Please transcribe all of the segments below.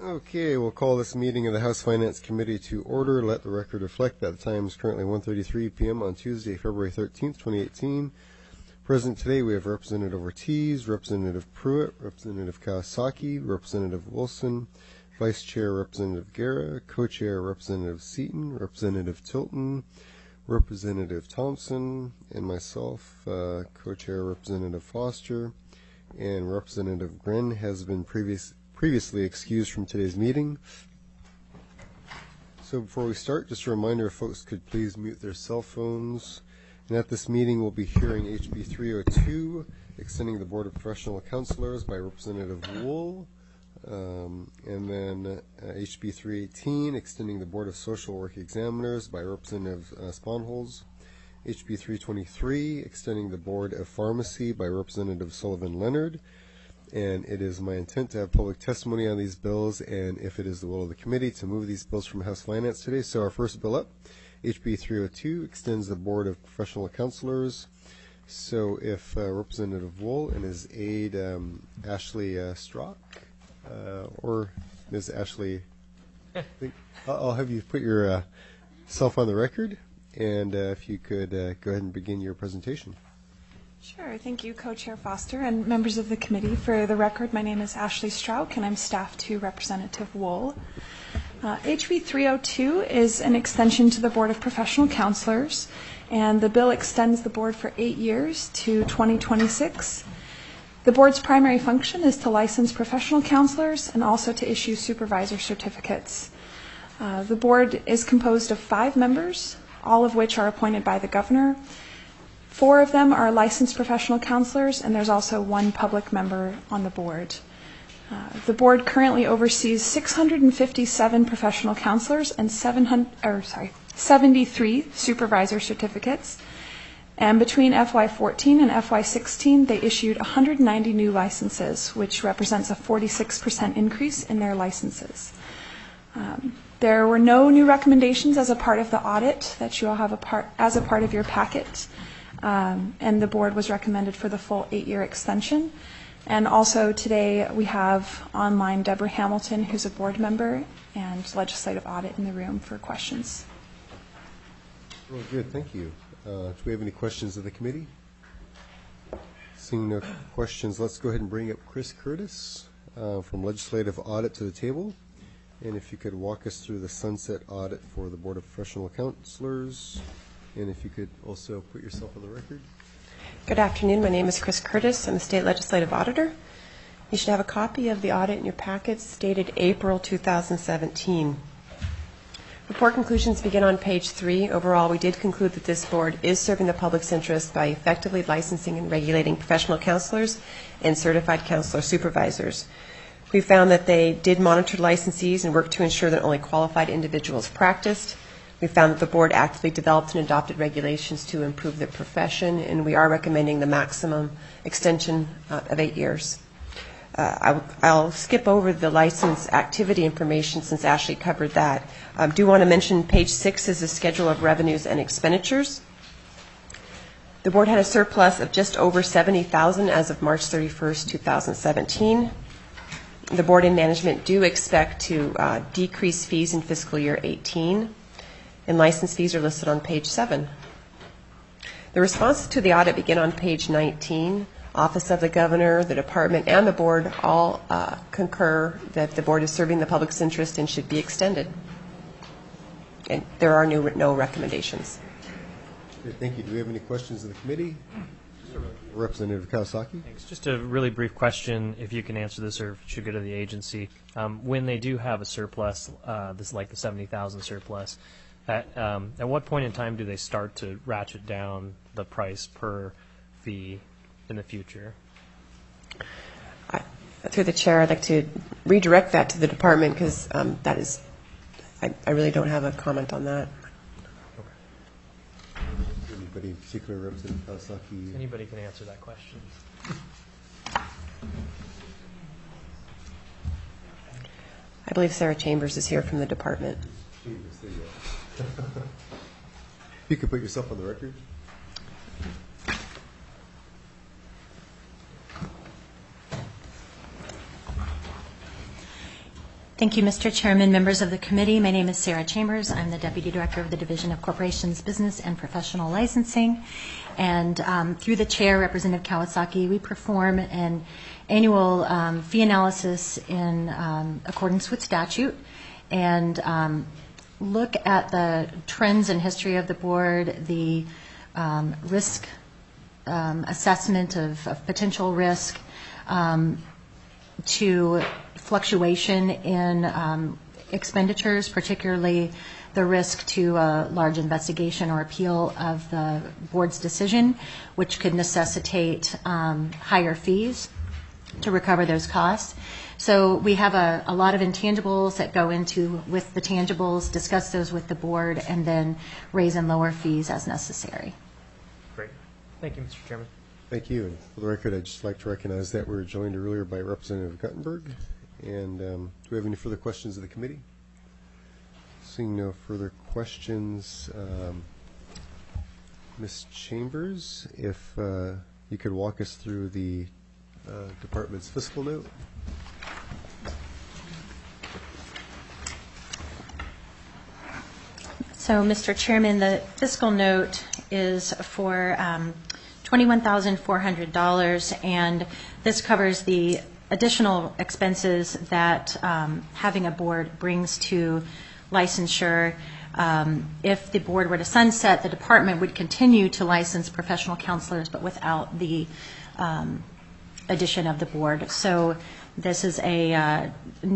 Okay, we'll call this meeting of the House Finance Committee to order. Let the record reflect that the time is currently 1:33 p.m. on Tuesday, February 13th, 2018. Present today we have Representative Ortiz, Representative Pruitt, Representative Kawasaki, Representative Wilson, Vice Chair Representative Guerra, Co-Chair Representative Seaton, Representative Tilton, Representative Thompson, and myself, Co-Chair Representative Foster, and Representative Grin has been previously excused from today's meeting. So before we start, just a reminder, if folks could please mute their cell phones. And at this meeting, we'll be hearing HB 302, extending the Board of Professional Counselors by Representative Wool. And then HB 318, extending the Board of Social Work Examiners by Representative Sponholz. HB 323, extending the Board of Pharmacy by Representative Sullivan Leonard. And it is my intent to have public testimony on these bills, and if it is the will of the committee, to move these bills from House Finance today. So our first bill up, HB 302, extends the Board of Professional Counselors. So if Representative Wool and his aide, Ashley Strock, or Ms. Ashley, I'll have you put your self on the record, and if you could go ahead and begin your presentation. Sure. Thank you, Co-Chair Foster and members of the committee. For the record, my name is Ashley Strauch, and I'm staff to Representative Wool. HB 302 is an extension to the Board of Professional Counselors, and the bill extends the board for 8 years to 2026. The board's primary function is to license professional counselors and also to issue supervisor certificates. The board is composed of 5 members, all of which are appointed by the governor. 4 of them are licensed professional counselors, and there's also 1 public member on the board. The board currently oversees 657 professional counselors and 73 supervisor certificates. And between FY14 and FY16, they issued 190 new licenses, which represents a 46% increase in their licenses. There were no new recommendations as a part of the audit that you all have as a part of your packet. And the board was recommended for the full 8-year extension. And also today we have online Deborah Hamilton, who's a board member, and legislative audit in the room for questions. Well, good, thank you. Do we have any questions of the committee? Seeing no questions, let's go ahead and bring up Chris Curtis from legislative audit to the table. And if you could walk us through the sunset audit for the Board of Professional Counselors. And if you could also put yourself on the record. Good afternoon. My name is Chris Curtis. I'm a state legislative auditor. You should have a copy of the audit in your packets dated April 2017. Report conclusions begin on page 3. Overall, we did conclude that this board is serving the public's interest by effectively licensing and regulating professional counselors and certified counselor supervisors. We found that they did monitor licensees and worked to ensure that only qualified individuals practiced. We found that the board actively developed and adopted regulations to improve the profession, and we are recommending the maximum extension of 8 years. I'll skip over the license activity information since Ashley covered that. I do want to mention page 6 is a schedule of revenues and expenditures. The board had a surplus of just over $70,000 as of March 31st, 2017. The board and management do expect to decrease fees in fiscal year 18. And license fees are listed on page 7. The responses to the audit begin on page 19. Office of the Governor, the Department, and the Board all concur that the Board is serving the public's interest and should be extended. And there are no recommendations. Okay, thank you. Do we have any questions of the committee? Representative Kawasaki. Thanks. Just a really brief question, if you can answer this or if it should go to the agency. When they do have a surplus, this is like the $70,000 surplus, at what point in time do they start to ratchet down the price per fee in the future? Through the chair, I'd like to redirect that to the department because that is, I really don't have a comment on that. Okay. Anybody in particular, Representative Kawasaki? Anybody can answer that question. I believe Sarah Chambers is here from the department. Chambers, there you go. You can put yourself on the record. Thank you, Mr. Chairman, members of the committee. My name is Sarah Chambers. I'm the Deputy Director of the Division of Corporations, Business, and Professional Licensing. And through the Chair, Representative Kawasaki, we perform an annual fee analysis in accordance with statute and look at the trends and history of the board, the risk assessment of potential risk, to fluctuation in expenditures, particularly the risk to a large investigation or appeal of the board's decision, which could necessitate higher fees to recover those costs. So we have a lot of intangibles that go into with the tangibles, discuss those with the board, and then raise and lower fees as necessary. Great. Thank you, Mr. Chairman. Thank you. And for the record, I'd just like to recognize that we were joined earlier by Representative Guttenberg. And do we have any further questions of the committee? Seeing no further questions, Ms. Chambers, if you could walk us through the department's fiscal note. So, Mr. Chairman, the fiscal note is for $21,400, and this covers the additional expenses that having a board brings to licensure. If the board were to sunset, the department would continue to license professional counselors, but without the addition of the board. So this is a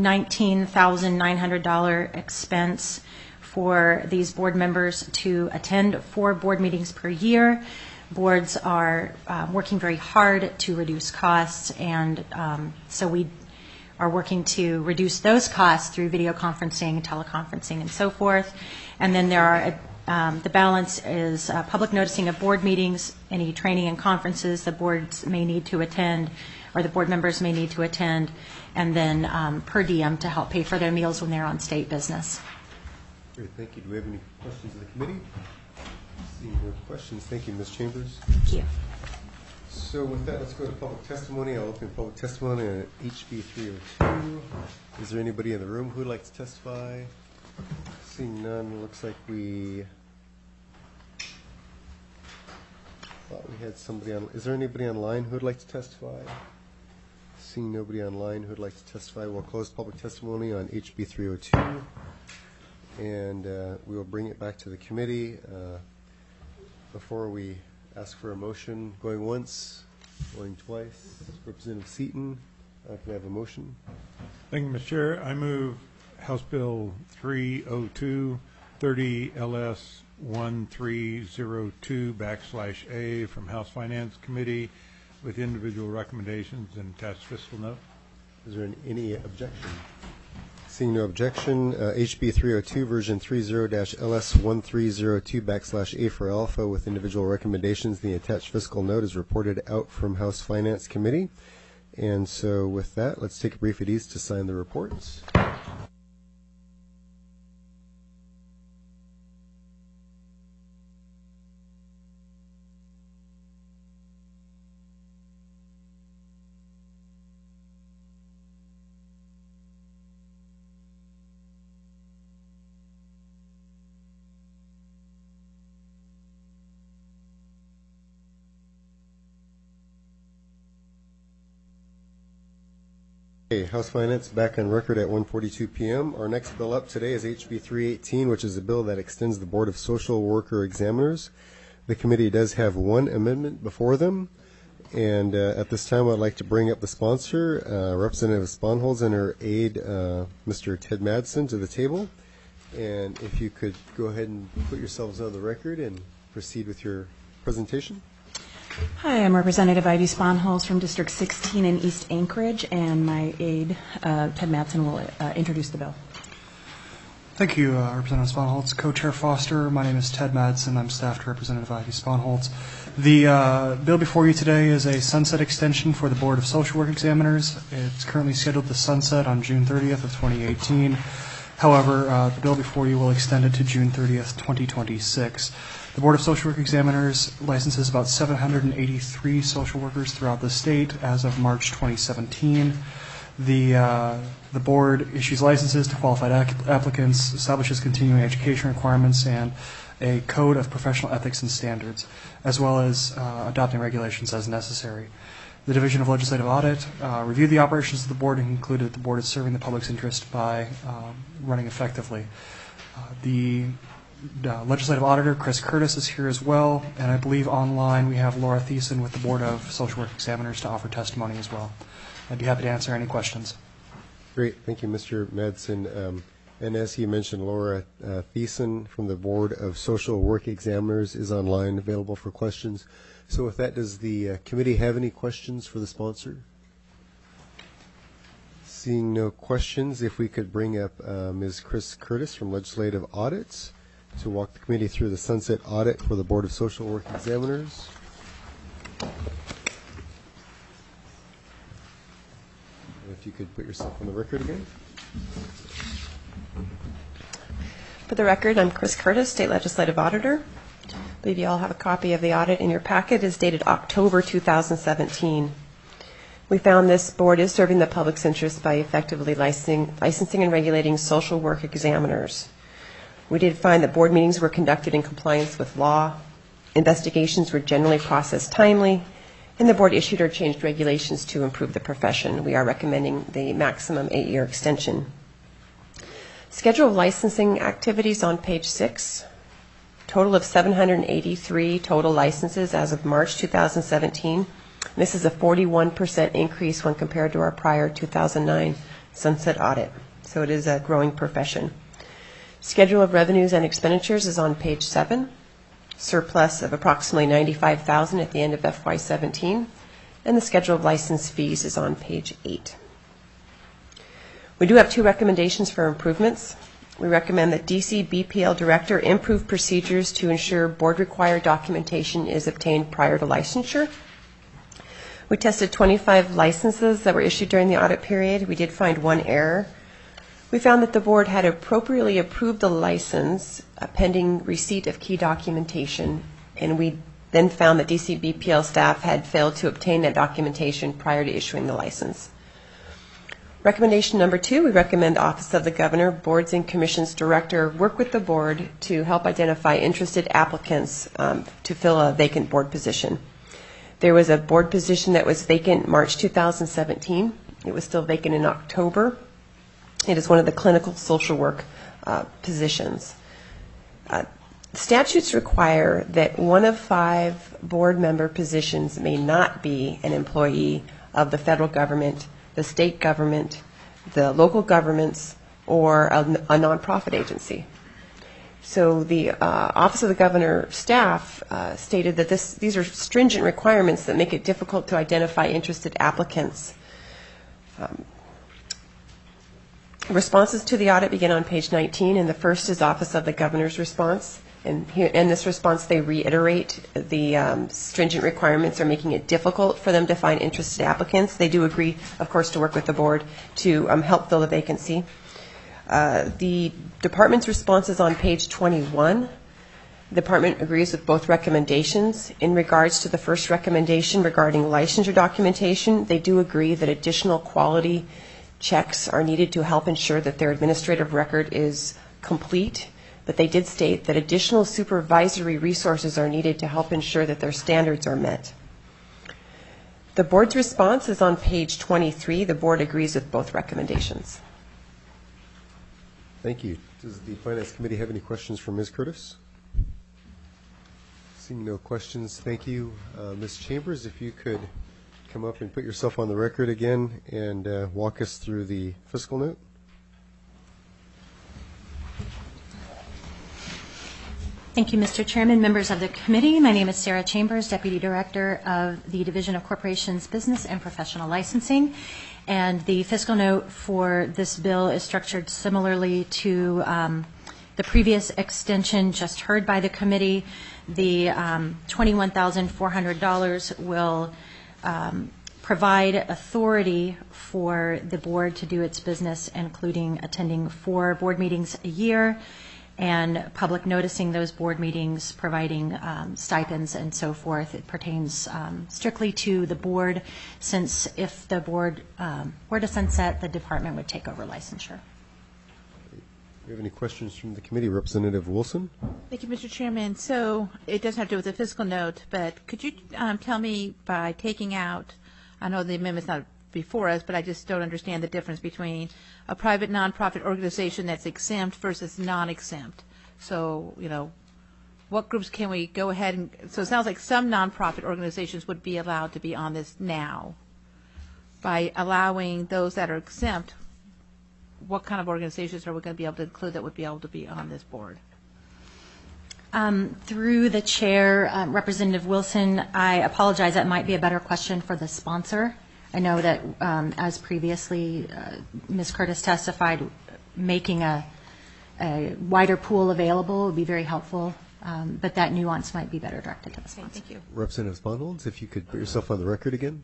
$19,900 expense for these board members to attend 4 board meetings per year. Boards are working very hard to reduce costs, and so we are working to reduce those costs through video conferencing, teleconferencing, and so forth. And then there are the balance is public noticing of board meetings, any training and conferences the boards may need to attend, or the board members may need to attend, and then per diem to help pay for their meals when they're on state business. Great, thank you. Do we have any questions of the committee? Seeing no questions, thank you, Ms. Chambers. Thank you. So with that, let's go to public testimony. I'll open public testimony on HB 302. Is there anybody in the room who would like to testify? Seeing none, looks like we thought we had somebody on. Is there anybody online who would like to testify? Seeing nobody online who would like to testify, we'll close public testimony on HB 302. And we will bring it back to the committee. Before we ask for a motion, going once, going twice, Representative Seaton, can I have a motion? Thank you, Mr. Chair. I move House Bill 302, 30 LS 1302/A from House Finance Committee with individual recommendations and attached fiscal note. Is there any objection? Seeing no objection, HB 302 version 30-LS1302/A for alpha with individual recommendations. The attached fiscal note is reported out from House Finance Committee. And so with that, let's take a brief at ease to sign the reports. Okay, House Finance back on record at 1:42 p.m. Our next bill up today is HB 318, which is a bill that extends the Board of Social Worker Examiners. The committee does have one amendment before them, and at this time I'd like to bring up the sponsor, Representative Sponholz, and her aide, Mr. Ted Madsen, to the table. And if you could go ahead and put yourselves on the record and proceed with your presentation. Hi, I'm Representative Ivy Sponholz from District 16 in East Anchorage, and my aide, Ted Madsen, will introduce the bill. Thank you, Representative Sponholz. Co-Chair Foster, my name is Ted Madsen. I'm staff to Representative Ivy Sponholz. The bill before you today is a sunset extension for the Board of Social Work Examiners. It's currently scheduled to sunset on June 30th of 2018. However, the bill before you will extend it to June 30th, 2026. The Board of Social Work Examiners licenses about 783 social workers throughout the state as of March 2017. The board issues licenses to qualified applicants, establishes continuing education requirements, and a code of professional ethics and standards, as well as adopting regulations as necessary. The Division of Legislative Audit reviewed the operations of the board and concluded that the board is serving the public's interest by running effectively. The Legislative Auditor, Chris Curtis, is here as well, and I believe online we have Laura Thiessen with the Board of Social Work Examiners to offer testimony as well. I'd be happy to answer any questions. Great. Thank you, Mr. Madsen. And as he mentioned, Laura Thiessen from the Board of Social Work Examiners is online, available for questions. So with that, does the committee have any questions for the sponsor? Seeing no questions, if we could bring up Ms. Chris Curtis from Legislative Audits to walk the committee through the sunset audit for the Board of Social Work Examiners. If you could put yourself on the record again. For the record, I'm Chris Curtis, State Legislative Auditor. I believe you all have a copy of the audit in your packet. It is dated October 2017. We found this board is serving the public's interest by effectively licensing and regulating social work examiners. We did find that board meetings were conducted in compliance with law, investigations were generally processed timely, and the board issued or changed regulations to improve the profession. We are recommending the maximum 8-year extension. Schedule of licensing activities on page 6. Total of 783 total licenses as of March 2017. This is a 41% increase when compared to our prior 2009 sunset audit. So it is a growing profession. Schedule of revenues and expenditures is on page 7. Surplus of approximately $95,000 at the end of FY17. And the schedule of license fees is on page 8. We do have 2 recommendations for improvements. We recommend that DC BPL Director improve procedures to ensure board-required documentation is obtained prior to licensure. We tested 25 licenses that were issued during the audit period. We did find 1 error. We found that the board had appropriately approved the license pending receipt of key documentation, and we then found that DC BPL staff had failed to obtain that documentation prior to issuing the license. Recommendation number 2, we recommend Office of the Governor, Boards and Commissions Director work with the board to help identify interested applicants to fill a vacant board position. There was a board position that was vacant March 2017. It was still vacant in October. It is one of the clinical social work positions. Statutes require that 1 of 5 board member positions may not be an employee of the federal government, the state government, the local governments, or a nonprofit agency. So the Office of the Governor staff stated that these are stringent requirements that make it difficult to identify interested applicants. Responses to the audit begin on page 19, and the first is Office of the Governor's response. And here, in this response, they reiterate the stringent requirements are making it difficult for them to find interested applicants. They do agree, of course, to work with the board to help fill the vacancy. The department's response is on page 21. The department agrees with both recommendations. In regards to the first recommendation regarding licensure documentation, they do agree that additional quality checks are needed to help ensure that their administrative record is complete. But they did state that additional supervisory resources are needed to help ensure that their standards are met. The board's response is on page 23. The board agrees with both recommendations. Thank you. Does the Finance Committee have any questions for Ms. Curtis? Seeing no questions, thank you. Ms. Chambers, if you could come up and put yourself on the record again and walk us through the fiscal note. Thank you, Mr. Chairman, members of the committee. My name is Sarah Chambers, Deputy Director of the Division of Corporations Business and Professional Licensing. And the fiscal note for this bill is structured similarly to the previous extension just heard by the committee. The $21,400 will provide authority for the board to do its business, including attending 4 board meetings a year, and public noticing those board meetings, providing stipends and so forth. It pertains strictly to the board, since if the board were to sunset, the department would take over licensure. Do you have any questions from the committee? Representative Wilson? Thank you, Mr. Chairman. So it doesn't have to do with the fiscal note, but could you tell me, by taking out, I know the amendment's not before us, but I just don't understand the difference between a private nonprofit organization that's exempt versus non-exempt. So, what groups can we go ahead and, so it sounds like some nonprofit organizations would be allowed to be on this now. By allowing those that are exempt, what kind of organizations are we going to be able to include that would be able to be on this board? Through the chair, Representative Wilson, I apologize, that might be a better question for the sponsor. I know that as previously Ms. Curtis testified, making a wider pool available would be very helpful, but that nuance might be better directed to the sponsor. Thank you. Representative Sponholz, if you could put yourself on the record again.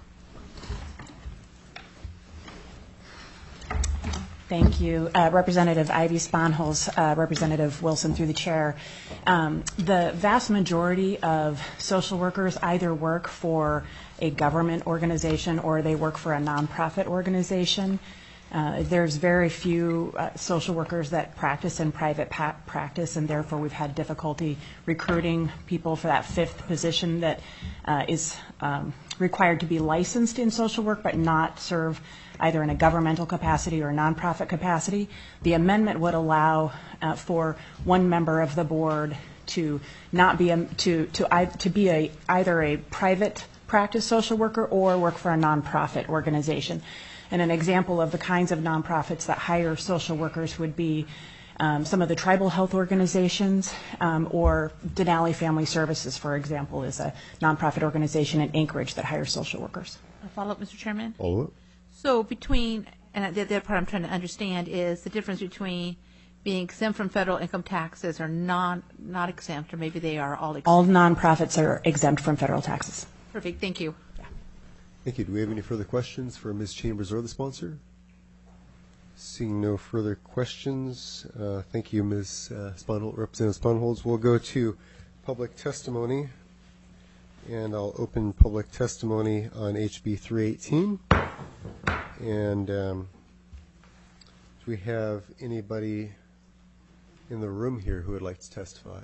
Thank you. Representative Ivy Sponholz, Representative Wilson through the chair. The vast majority of social workers either work for a government organization or they work for a nonprofit organization. There's very few social workers that practice in private practice, and therefore we've had difficulty recruiting people for that fifth position that is required to be licensed in social work but not serve either in a governmental capacity or a nonprofit capacity. The amendment would allow for one member of the board to not be either a private practice social worker or work for a nonprofit organization. And an example of the kinds of nonprofits that hire social workers would be some of the tribal health organizations, or Denali Family Services, for example, is a nonprofit organization in Anchorage that hires social workers. A follow-up, Mr. Chairman? Follow-up. So between, and the other part I'm trying to understand is the difference between being exempt from federal income taxes or not exempt, or maybe they are all exempt. All nonprofits are exempt from federal taxes. Perfect, thank you. Thank you. Do we have any further questions for Ms. Chambers or the sponsor? Seeing no further questions, thank you, Ms. Sponholz, Representative Sponholz. We'll go to public testimony, and I'll open public testimony on HB 318. And do we have anybody in the room here who would like to testify?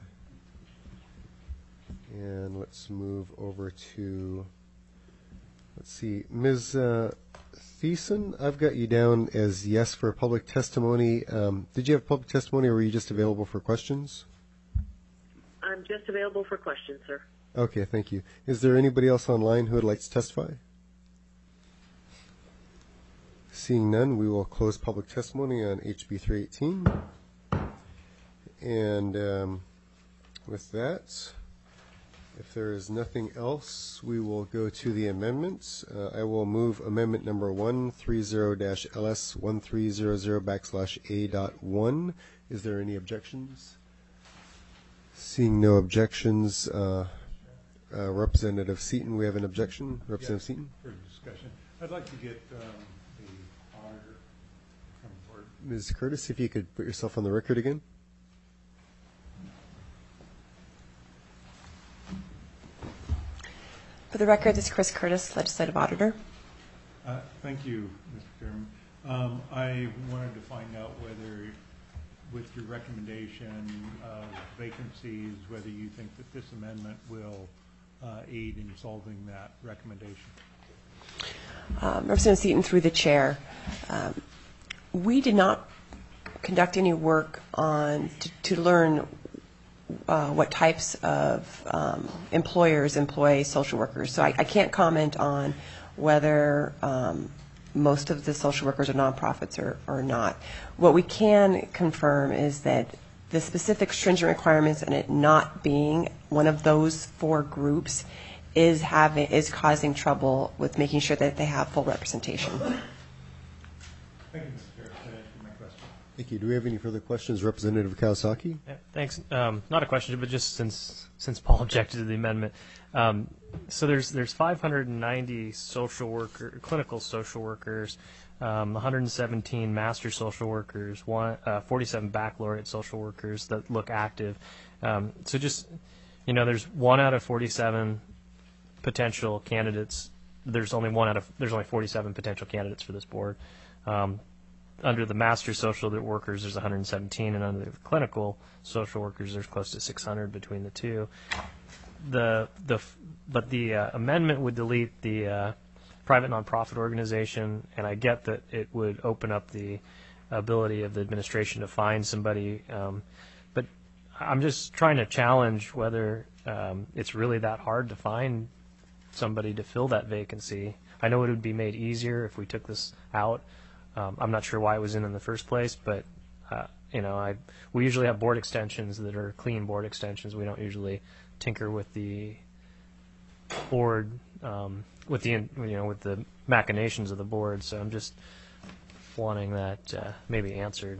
And let's move over to, let's see, Ms. Thiessen, I've got you down as yes for public testimony. Did you have public testimony, or were you just available for questions? I'm just available for questions, sir. Okay, thank you. Is there anybody else online who would like to testify? Seeing none, we will close public testimony on HB 318. And with that, if there is nothing else, we will go to the amendments. I will move amendment number 130-LS1300 /A.1. Is there any objections? Seeing no objections, Representative Seaton, we have an objection. Representative Seaton? For discussion. I'd like to get the auditor come forward. Ms. Curtis, if you could put yourself on the record again. For the record, this is Chris Curtis, Legislative Auditor. Thank you, Mr. Chairman. I wanted to find out whether, with your recommendation of vacancies, whether you think that this amendment will aid in solving that recommendation. Representative Seaton, through the chair, we did not conduct any work on to learn what types of employers employ social workers. So I can't comment on whether most of the social workers are nonprofits or not. What we can confirm is that the specific stringent requirements and it not being one of those four groups is causing trouble with making sure that they have full representation. Thank you, Mr. Chair. That answered my question. Thank you. Do we have any further questions? Representative Kawasaki? Yeah, thanks. Not a question, but just since Paul objected to the amendment. So there's 590 clinical social workers 117 master social workers, 47 baccalaureate social workers that look active. So just, there's 1 out of 47 potential candidates. There's only 47 potential candidates for this board. Under the master social workers, there's 117, and under the clinical social workers, there's close to 600 between the two. But the amendment would delete the private nonprofit organization, and I get that it would open up the ability of the administration to find somebody. But I'm just trying to challenge whether it's really that hard to find somebody to fill that vacancy. I know it would be made easier if we took this out. I'm not sure why it was in the first place, but we usually have board extensions that are clean board extensions. We don't usually tinker with the board, with the machinations of the board. So I'm just wanting that maybe answered.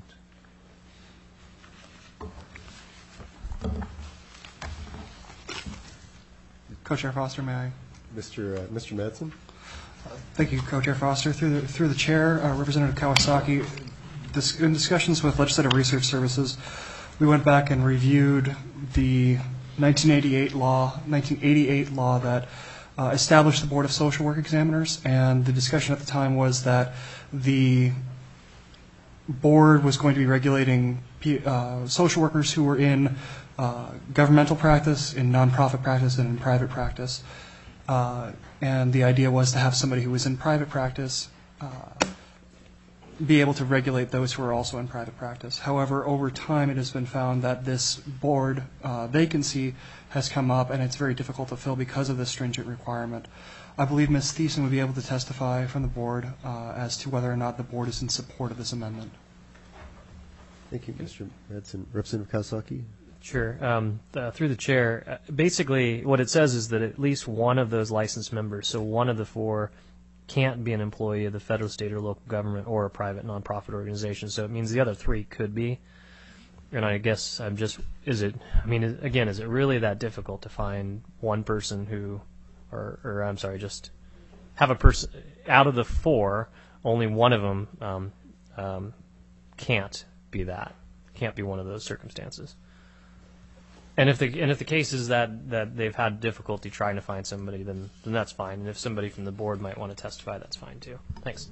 Co-Chair Foster, may I? Mr. Madsen? Thank you, Co-Chair Foster. Through the chair, Representative Kawasaki, in discussions with Legislative Research Services, we went back and reviewed the 1988 law that established the Board of Social Work Examiners, and the discussion at the time was that the board was going to be regulating social workers who were in governmental practice, in nonprofit practice, and in private practice. And the idea was to have somebody who was in private practice be able to regulate those who are also in private practice. However, over time it has been found that this board vacancy has come up, and it's very difficult to fill because of this stringent requirement. I believe Ms. Thiessen would be able to testify from the board as to whether or not the board is in support of this amendment. Thank you, Mr. Madsen. Representative Kawasaki? Sure. Through the chair, basically what it says is that at least one of those licensed members, so one of the 4, can't be an employee of the federal, state, or local government or a private nonprofit organization. So it means the other 3 could be. And I guess is it really that difficult to find one person who, just have a person, out of the 4, only one of them can't be one of those circumstances. And if the case is that they've had difficulty trying to find somebody, then that's fine. And if somebody from the board might want to testify, that's fine too. Thanks.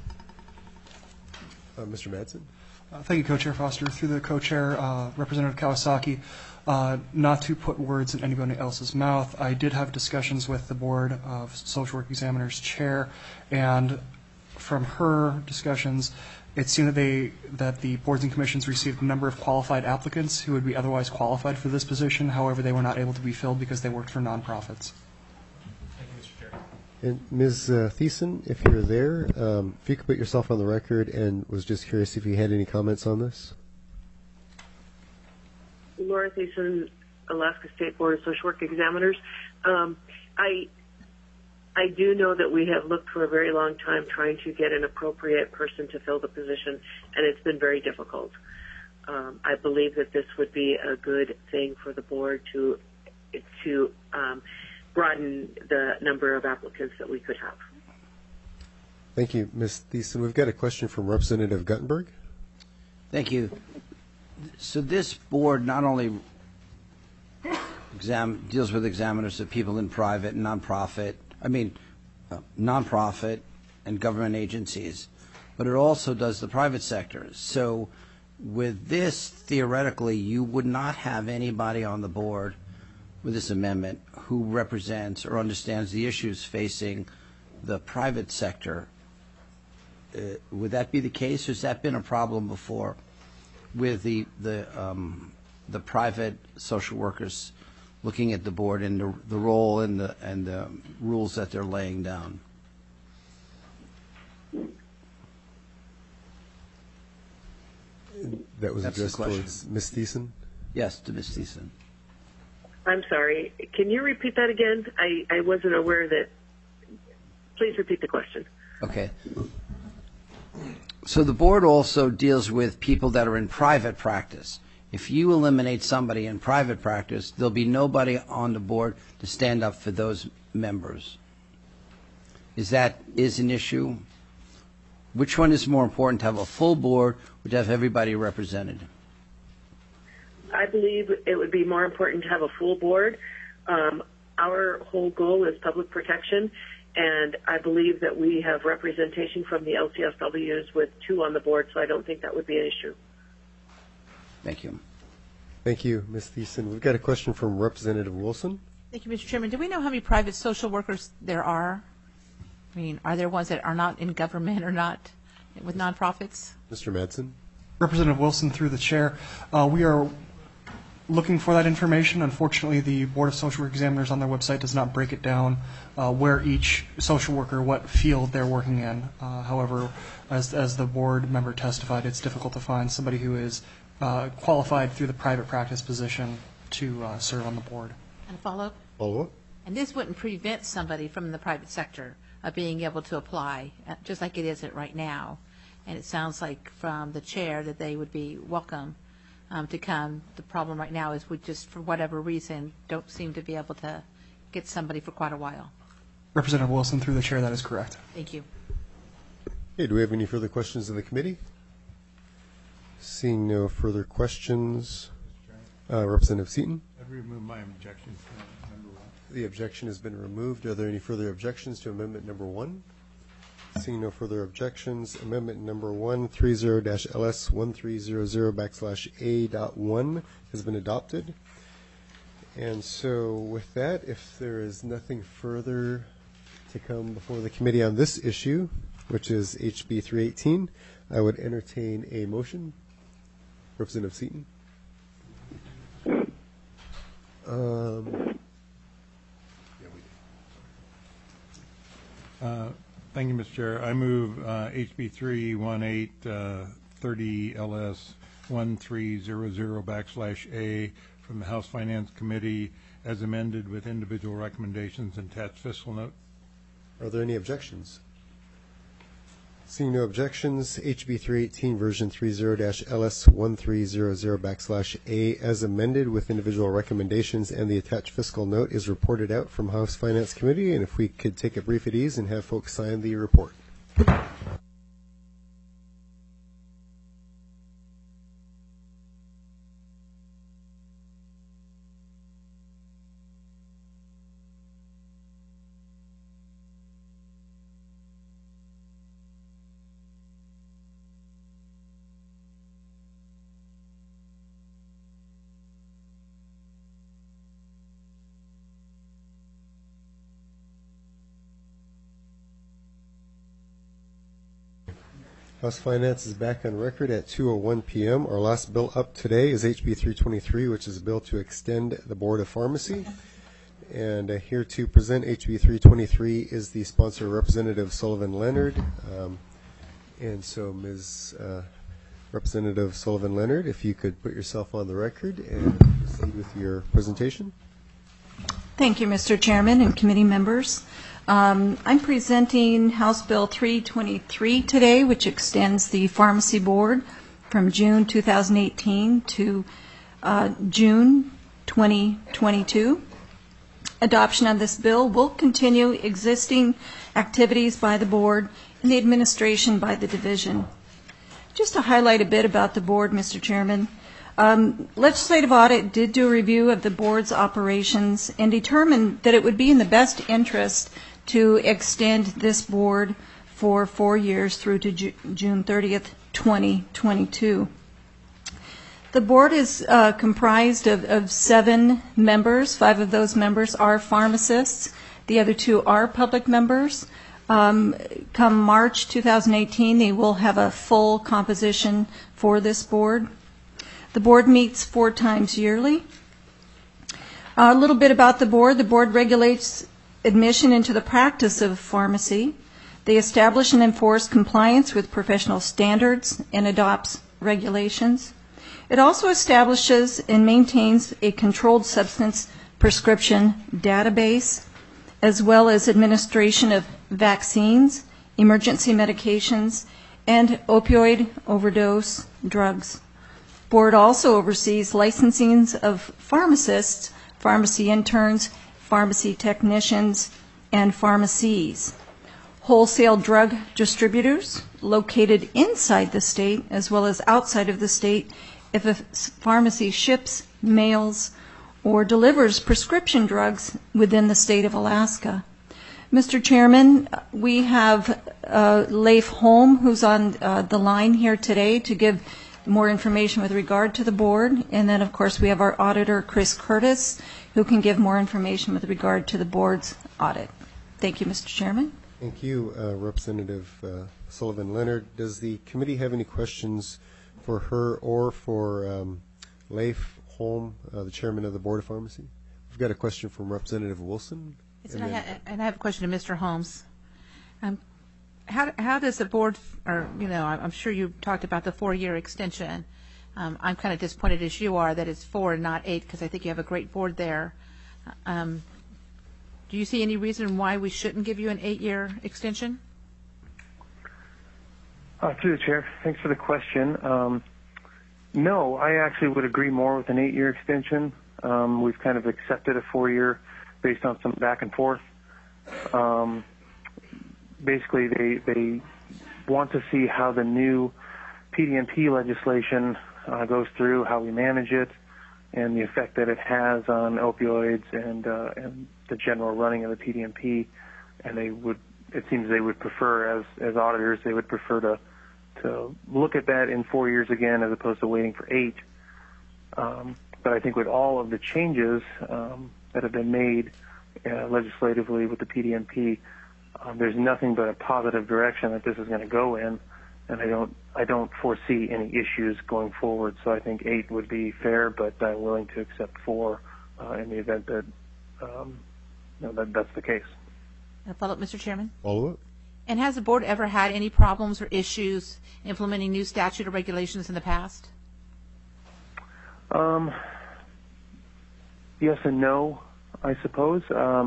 Mr. Madsen? Thank you, Co-Chair Foster. Through the Co-Chair, Representative Kawasaki, not to put words in anybody else's mouth, I did have discussions with the Board of Social Work Examiners chair, and from her discussions, it seemed that the boards and commissions received a number of qualified applicants who would be otherwise qualified for this position. However, they were not able to be filled because they worked for nonprofits. Thank you, Mr. Chair. And Ms. Thiessen, if you're there, if you could put yourself on the record, and was just curious if you had any comments on this. Laura Thiessen, Alaska State Board of Social Work Examiners. I do know that we have looked for a very long time trying to get an appropriate person to fill the position, and it's been very difficult. I believe that this would be a good thing for the board to broaden the number of applicants that we could have. Thank you, Ms. Thiessen. We've got a question from Representative Guttenberg. Thank you. So this board not only deals with examiners of people in private and nonprofit and government agencies, but it also does the private sector. So with this, theoretically, you would not have anybody on the board with this amendment who represents or understands the issues facing the private sector. Would that be the case? Has that been a problem before with the private social workers looking at the board and the role and the rules that they're laying down? That was That's the addressed question. towards Ms. Thiessen? Yes, to Ms. Thiessen. I'm sorry. Can you repeat that again? I wasn't aware that. Please repeat the question. Okay. So the board also deals with people that are in private practice. If you eliminate somebody in private practice, there'll be nobody on the board to stand up for those members. Is an issue? Which one is more important, to have a full board or to have everybody represented? I believe it would be more important to have a full board. Our whole goal is public protection, and I believe that we have representation from the LCSWs with 2 on the board, so I don't think that would be an issue. Thank you. Thank you, Ms. Thiessen. We've got a question from Representative Wilson. Thank you, Mr. Chairman. Do we know how many private social workers there are? I mean, are there ones that are not in government or not with nonprofits? Mr. Madsen. Representative Wilson, through the chair, we are looking for that information. Unfortunately, the Board of Social Work Examiners on their website does not break it down where each social worker, what field they're working in. However, as the board member testified, it's difficult to find somebody who is qualified through the private practice position to serve on the board. And a follow-up? Follow-up? And this wouldn't prevent somebody from the private sector of being able to apply, just like it is right now. And it sounds like from the chair that they would be welcome to come. The problem right now is we just, for whatever reason, don't seem to be able to get somebody for quite a while. Representative Wilson, through the chair, that is correct. Thank you. Okay, do we have any further questions of the committee? Seeing no further questions, Representative Seaton. I'd remove my objection to number 1. The objection has been removed. Are there any further objections to amendment number 1? Seeing no further objections, amendment number 130-LS1300/A.1 has been adopted. And so with that, if there is nothing further to come before the committee on this issue, which is HB 318, I would entertain a motion. Representative Seaton. Thank you, Mr. Chair. I move HB 318-30LS1300/A from the House Finance Committee as amended with individual recommendations and attached fiscal note. Are there any objections? Seeing no objections, HB 318 version 30-LS1300/A as amended with individual recommendations and the attached fiscal note is reported out from House Finance Committee. And if we could take a brief at ease and have folks sign the report. House Finance is back on record at 2:01 p.m. Our last bill up today is HB 323, which is a bill to extend the Board of Pharmacy. And here to present HB 323 is the sponsor, Representative Sullivan Leonard. And so, Ms. Representative Sullivan Leonard, if you could put yourself on the record and proceed with your presentation. Thank you, Mr. Chairman and committee members. I'm presenting House Bill 323 today, which extends the Pharmacy Board from June 2018 to June 2022. Adoption of this bill will continue existing activities by the board and the administration by the division. Just to highlight a bit about the board, Mr. Chairman, Legislative Audit did do a review of the board's operations and determined that it would be in the best interest to extend this board for 4 years through to June 30th, 2022. The board is comprised of 7 members. 5 of those members are pharmacists. The other 2 are public members. Come March 2018, they will have a full composition for this board. The board meets 4 times yearly. A little bit about the board. The board regulates admission into the practice of pharmacy. They establish and enforce compliance with professional standards and adopts regulations. It also establishes and maintains a controlled substance prescription database, as well as administration of vaccines, emergency medications, and opioid overdose drugs. Board also oversees licensing of pharmacists, pharmacy interns, pharmacy technicians, and pharmacies. wholesale drug distributors located inside the state as well as outside of the state if a pharmacy ships, mails, or delivers prescription drugs within the state of Alaska. Mr. Chairman, we have Leif Holm, who's on the line here today to give more information with regard to the board. And then, of course, we have our auditor, Chris Curtis, who can give more information with regard to the board's audit. Thank you, Mr. Chairman. Thank you, Representative Sullivan-Leonard. Does the committee have any questions for her or for Leif Holm, the chairman of the Board of Pharmacy? We've got a question from Representative Wilson. And I have a question to Mr. Holmes. How does the board, or, you know, I'm sure you talked about the 4-year extension. I'm kind of disappointed as you are that it's 4 and not 8, because I think you have a great board there. Do you see any reason why we shouldn't give you an 8-year extension? Through the chair, thanks for the question. No, I actually would agree more with an 8-year extension. We've kind of accepted a 4-year based on some back and forth. Basically, they want to see how the new PDMP legislation goes through, how we manage it, and the effect that it has on opioids and the general running of the PDMP. And it seems they would prefer, as auditors, they would prefer to look at that in 4 years again as opposed to waiting for 8. But I think with all of the changes that have been made legislatively with the PDMP, there's nothing but a positive direction that this is going to go in, and I don't foresee any issues going forward. So I think 8 would be fair, but I'm willing to accept 4 in the event that that's the case. A follow-up, Mr. Chairman? Follow-up. And has the board ever had any problems or issues implementing new statute or regulations in the past? Yes and no, I suppose.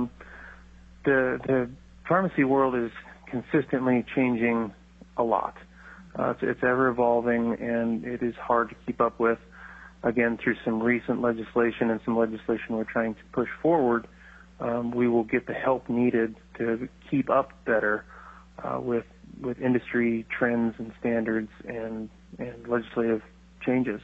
The pharmacy world is consistently changing a lot. It's ever evolving, and it is hard to keep up with. Again, through some recent legislation and some legislation we're trying to push forward, we will get the help needed to keep up better with industry trends and standards and legislative changes.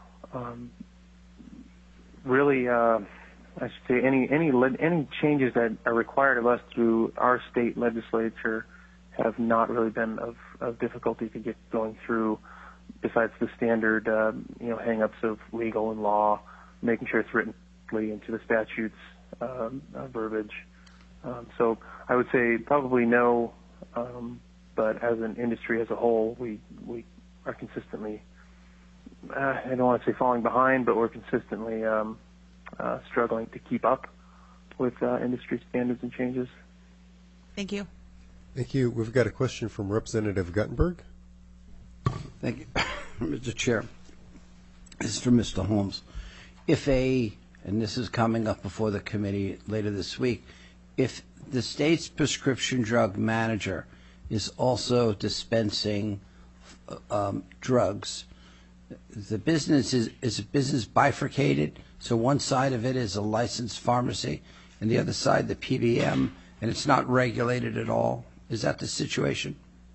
Really, I should say any changes that are required of us through our state legislature have not really been of difficulty to get going through, besides the standard hang-ups of legal and law, making sure it's written into the statutes verbiage. So I would say probably no, but as an industry as a whole, we are consistently, I don't want to say falling behind, but we're consistently struggling to keep up with industry standards and changes. Thank you. Thank you. We've got a question from Representative Guttenberg. Thank you, Mr. Chair. This is for Mr. Holmes. And this is coming up before the committee later this week, if the state's prescription drug manager is also dispensing drugs, the business is business bifurcated, so one side of it is a licensed pharmacy and the other side the PBM, and it's not regulated at all. Is that the situation?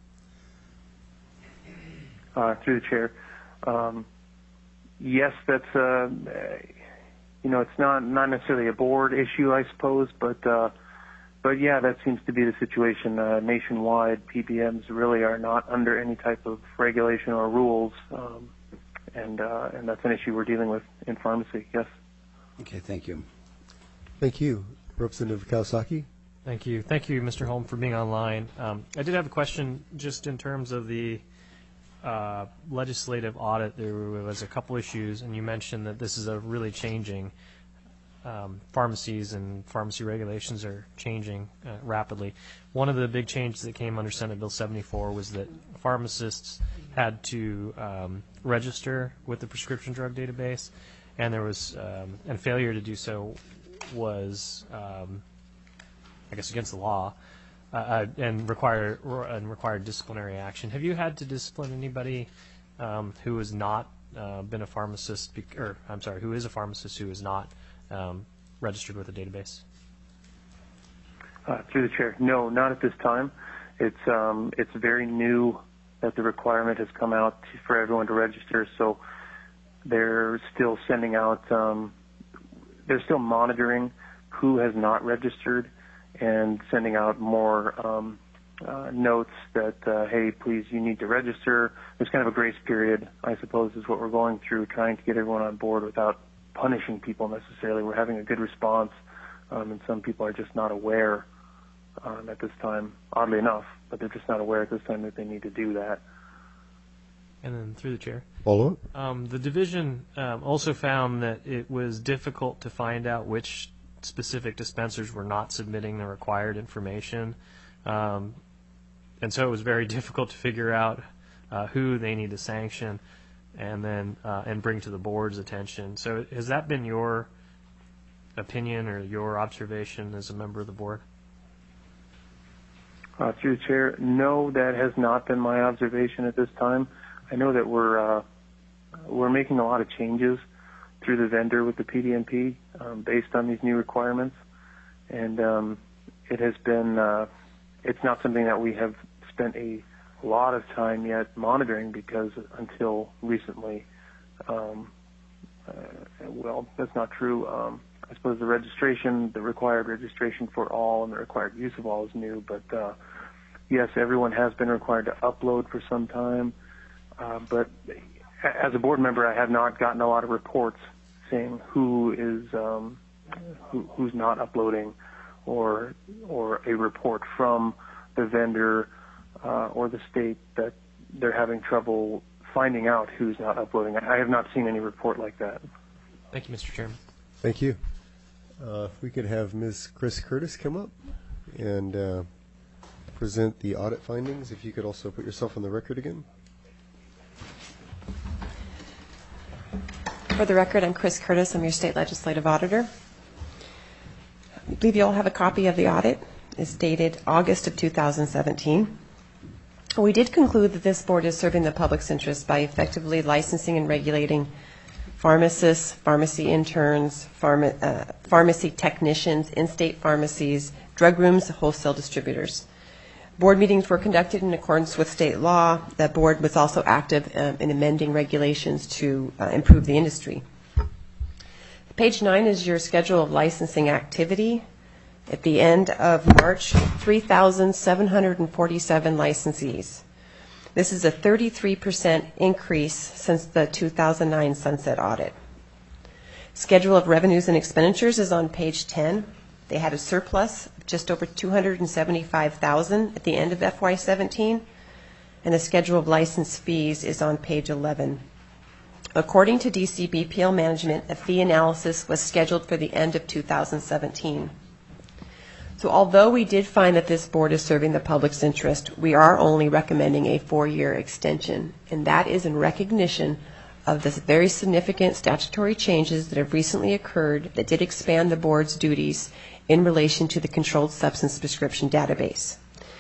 Through the chair, yes, that's it's not necessarily a board issue, I suppose, but yeah, that seems to be the situation nationwide. PBMs really are not under any type of regulation or rules, and that's an issue we're dealing with in pharmacy. Yes. Okay. Thank you. Thank you, Representative Kawasaki. Thank you, Mr. Holm, for being online. I did have a question just in terms of the legislative audit. There was a couple issues, and you mentioned that this is a really changing. Pharmacies and pharmacy regulations are changing rapidly. One of the big changes that came under Senate Bill 74 was that pharmacists had to register with the prescription drug database, and there was and failure to do so was, I guess, against the law. And required disciplinary action. Have you had to discipline anybody who has not been a pharmacist, who is a pharmacist who is not registered with the database? Through the chair, no, not at this time. It's very new that the requirement has come out for everyone to register, so they're still sending out, they're still monitoring who has not registered and sending out more notes that, hey, please, you need to register. There's kind of a grace period, I suppose, is what we're going through, trying to get everyone on board without punishing people necessarily. We're having a good response, and some people are just not aware at this time, oddly enough, but they're just not aware at this time that they need to do that. And then through the chair. Follow the division also found that it was difficult to find out which specific dispensers were not submitting the required information. And so it was very difficult to figure out who they need to sanction and then and bring to the board's attention. So has that been your opinion or your observation as a member of the board? Through the chair, no, that has not been my observation at this time. I know that we're making a lot of changes through the vendor with the PDNP based on these new requirements, and it has been it's not something that we have spent a lot of time yet monitoring, because until recently, well, that's not true. I suppose the required registration for all and the required use of all is new, but yes, everyone has been required to upload for some time. But as a board member, I have not gotten a lot of reports saying who is who's not uploading, or a report from the vendor or the state that they're having trouble finding out who's not uploading. I have not seen any report like that. Thank you, Mr. Chairman. Thank you. If we could have Ms. Chris Curtis come up and present the audit findings. If you could also put yourself on the record again. For the record, I'm Chris Curtis. I'm your state legislative auditor. I believe you all have a copy of the audit. It's dated August of 2017. We did conclude that this board is serving the public's interest by effectively licensing and regulating pharmacists, pharmacy interns, pharmacy technicians, in-state pharmacies, drug rooms, wholesale distributors. Board meetings were conducted in accordance with state law. The board was also active in amending regulations to improve the industry. Page 9 is your schedule of licensing activity. At the end of March, 3,747 licensees. This is a 33% increase since the 2009 sunset audit. Schedule of revenues and expenditures is on page 10. They had a surplus of just over $275,000 at the end of FY17, and the schedule of license fees is on page 11. According to DCBPL management, a fee analysis was scheduled for the end of 2017. So although we did find that this board is serving the public's interest, we are only recommending a 4-year extension, and that is in recognition of the very significant statutory changes that have recently occurred that did expand the board's duties in relation to the Controlled Substance Prescription Database.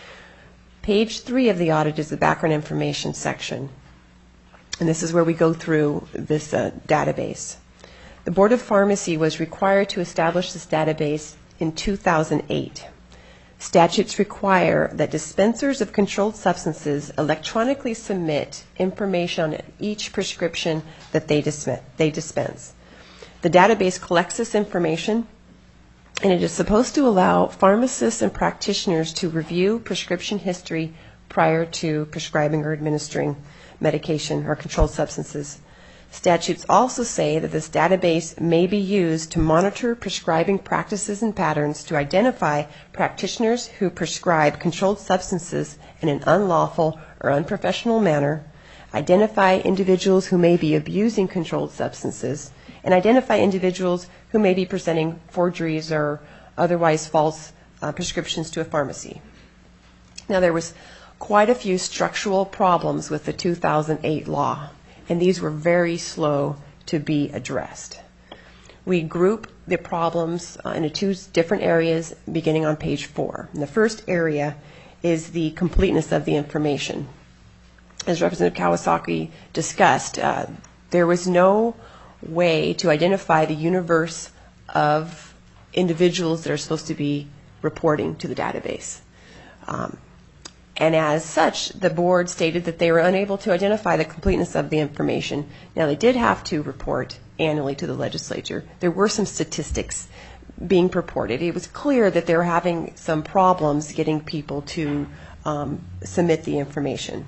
Page 3 of the audit is the background information section, and this is where we go through this database. The Board of Pharmacy was required to establish this database in 2008. Statutes require that dispensers of controlled substances electronically submit information on each prescription that they dispense. The database collects this information, and it is supposed to allow pharmacists and practitioners to review prescription history prior to prescribing or administering medication or controlled substances. Statutes also say that this database may be used to monitor prescribing practices and patterns to identify practitioners who prescribe controlled substances in an unlawful or unprofessional manner, identify individuals who may be abusing controlled substances, and identify individuals who may be presenting forgeries or otherwise false prescriptions to a pharmacy. Now, there was quite a few structural problems with the 2008 law, and these were very slow to be addressed. We group the problems into 2 different areas beginning on page 4. And the first area is the completeness of the information. As Representative Kawasaki discussed, there was no way to identify the universe of individuals that are supposed to be reporting to the database. And as such, the board stated that they were unable to identify the completeness of the information. Now, they did have to report annually to the legislature. There were some statistics being purported. It was clear that they were having some problems getting people to submit the information.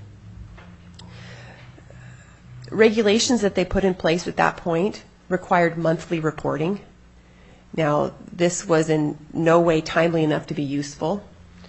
Regulations that they put in place at that point required monthly reporting. Now, this was in no way timely enough to be useful.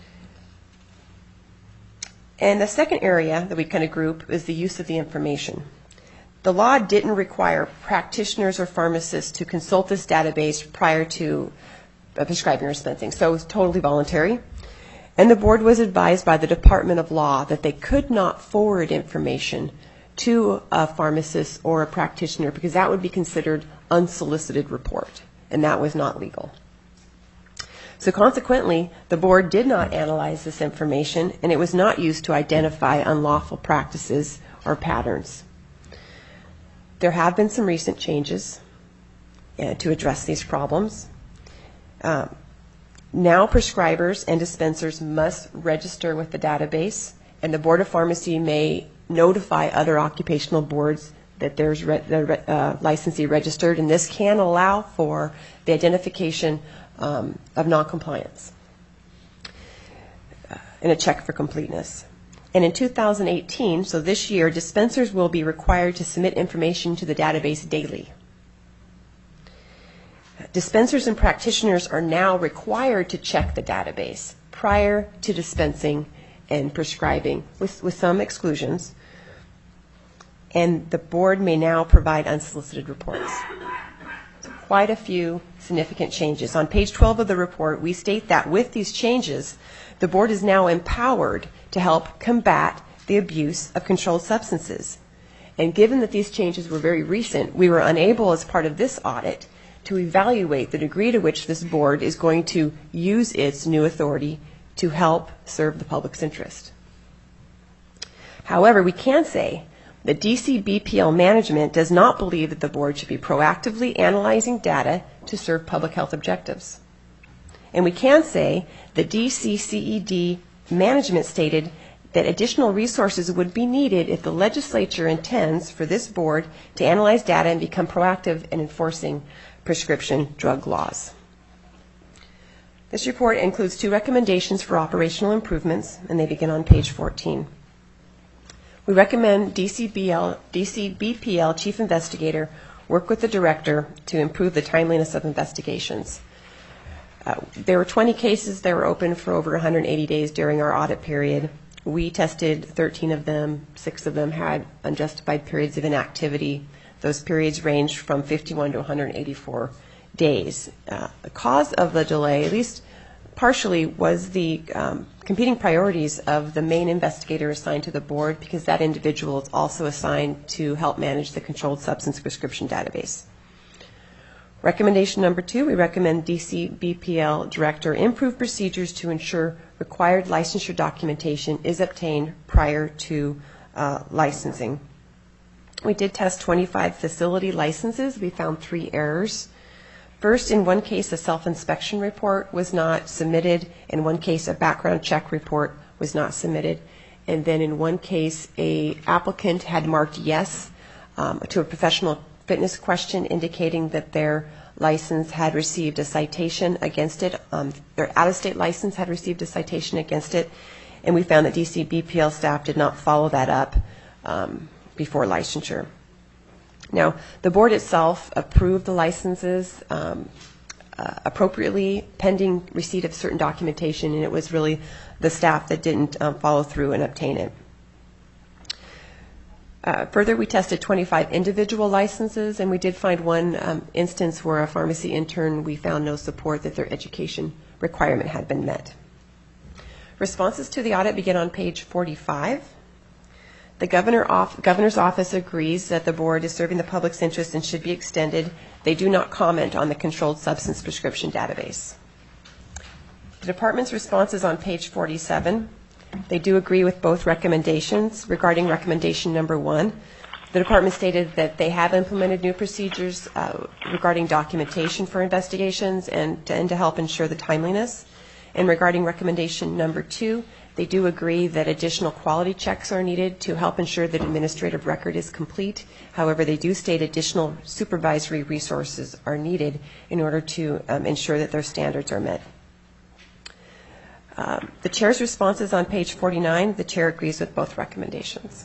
And the second area that we kind of group is the use of the information. The law didn't require practitioners or pharmacists to consult this database prior to prescribing or dispensing, so it was totally voluntary. And the board was advised by the Department of Law that they could not forward information to a pharmacist or a practitioner because that would be considered unsolicited report, and that was not legal. So consequently, the board did not analyze this information, and it was not used to identify unlawful practices or patterns. There have been some recent changes to address these problems. Now prescribers and dispensers must register with the database, and the Board of Pharmacy may notify other occupational boards that there's licensee registered, and this can allow for the identification of noncompliance and a check for completeness. And in 2018, so this year, dispensers will be required to submit information to the database daily. Dispensers and practitioners are now required to check the database prior to dispensing and prescribing, with some exclusions. And the board may now provide unsolicited reports. So quite a few significant changes. On page 12 of the report, we state that with these changes, the board is now empowered to help combat the abuse of controlled substances. And given that these changes were very recent, we were unable as part of this audit to evaluate the degree to which this board is going to use its new authority to help serve the public's interest. However, we can say that DC BPL management does not believe that the board should be proactively analyzing data to serve public health objectives. And we can say that DC CED management stated that additional resources would be needed if the legislature intends for this board to analyze data and become proactive in enforcing prescription drug laws. This report includes 2 recommendations for operational improvements, and they begin on page 14. We recommend DC BPL Chief Investigator work with the Director to improve the timeliness of investigations. There were 20 cases that were open for over 180 days during our audit period. We tested 13 of them. 6 of them had unjustified periods of inactivity. Those periods ranged from 51 to 184 days. The cause of the delay, at least partially, was the competing priorities of the main investigator assigned to the board, because that individual is also assigned to help manage the controlled substance prescription database. Recommendation number 2, we recommend DC BPL Director improve procedures to ensure required licensure documentation is obtained prior to licensing. We did test 25 facility licenses. We found 3 errors. First, in one case, a self-inspection report was not submitted. In one case, a background check report was not submitted. And then in one case, a applicant had marked yes to a professional fitness question indicating that their license had received a citation against it. Their out-of-state license had received a citation against it. And we found that DC BPL staff did not follow that up before licensure. Now, the board itself approved the licenses appropriately pending receipt of certain documentation, and it was really the staff that didn't follow through and obtain it. Further, we tested 25 individual licenses, and we did find one instance where a pharmacy intern, we found no support that their education requirement had been met. Responses to the audit begin on page 45. The governor's office agrees that the board is serving the public's interest and should be extended. They do not comment on the controlled substance prescription database. The department's response is on page 47. They do agree with both recommendations. Regarding recommendation number 1, the department stated that they have implemented new procedures regarding documentation for investigations and to help ensure the timeliness. And regarding recommendation number 2, They do agree that additional quality checks are needed to help ensure that administrative record is complete. However, they do state additional supervisory resources are needed in order to ensure that their standards are met. The chair's response is on page 49. The chair agrees with both recommendations.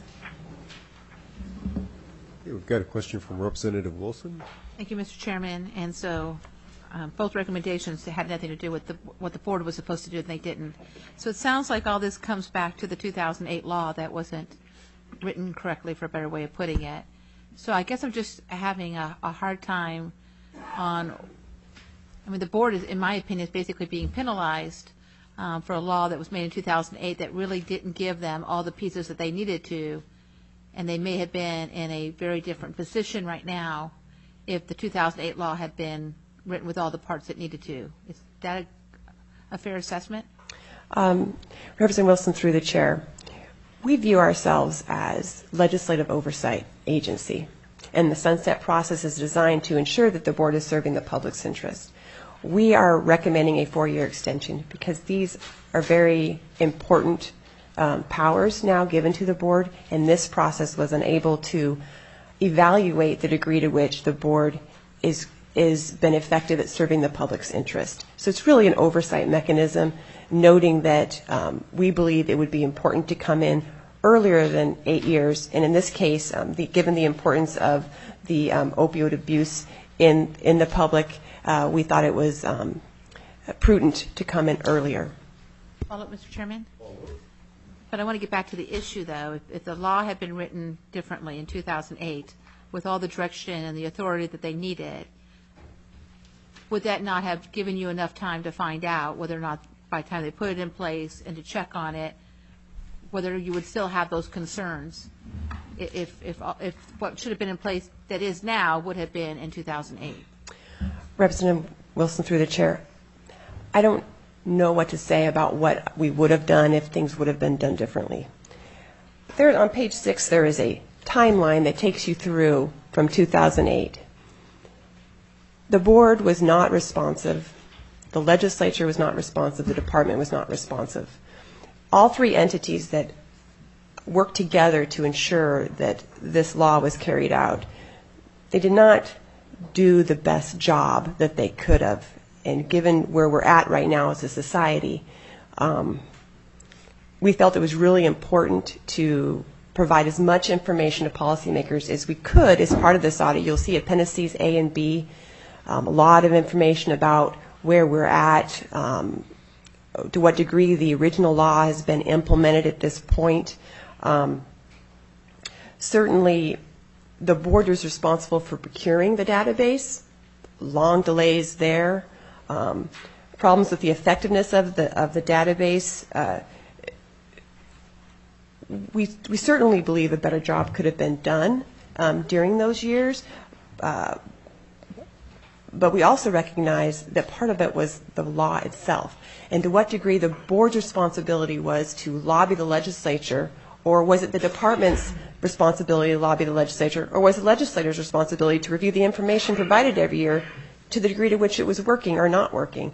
We've got a question from Representative Wilson. Thank you, Mr. Chairman. And so both recommendations had nothing to do with what the board was supposed to do, and they didn't. So it sounds like all this comes back to the 2008 law that wasn't written correctly, for a better way of putting it. So I guess I'm just having a hard time on, I mean, the board is, in my opinion, is basically being penalized for a law that was made in 2008 that really didn't give them all the pieces that they needed to, and they may have been in a very different position right now if the 2008 law had been written with all the parts it needed to. Is that a fair assessment? Representative Wilson, through the chair, we view ourselves as legislative oversight agency, and the sunset process is designed to ensure that the board is serving the public's interest. We are recommending a 4-year extension because these are very important powers now given to the board, and this process was unable to evaluate the degree to which the board is been effective at serving the public's interest. So it's really an oversight mechanism, noting that we believe it would be important to come in earlier than 8 years, and in this case, given the importance of the opioid abuse in the public, we thought it was prudent to come in earlier. Follow up, Mr. Chairman? But I want to get back to the issue, though. If the law had been written differently in 2008, with all the direction and the authority that they needed, would that not have given you enough time to find out whether or not, by the time they put it in place and to check on it, whether you would still have those concerns if what should have been in place that is now would have been in 2008? Representative Wilson, through the chair, I don't know what to say about what we would have done if things would have been done differently. There, on page 6, there is a timeline that takes you through from 2008. The board was not responsive. The legislature was not responsive. The department was not responsive. All three entities that worked together to ensure that this law was carried out, they did not do the best job that they could have. And given where we're at right now as a society, we felt it was really important to provide as much information to policymakers as we could as part of this audit. You'll see appendices A and B, a lot of information about where we're at, to what degree the original law has been implemented at this point. Certainly, the board was responsible for procuring the database, long delays there, problems with the effectiveness of the database. We certainly believe a better job could have been done during those years, but we also recognize that part of it was the law itself, and to what degree the board's responsibility was to lobby the legislature, or was it the department's responsibility to lobby the legislature, or was the legislator's responsibility to review the information provided every year to the degree to which it was working or not working.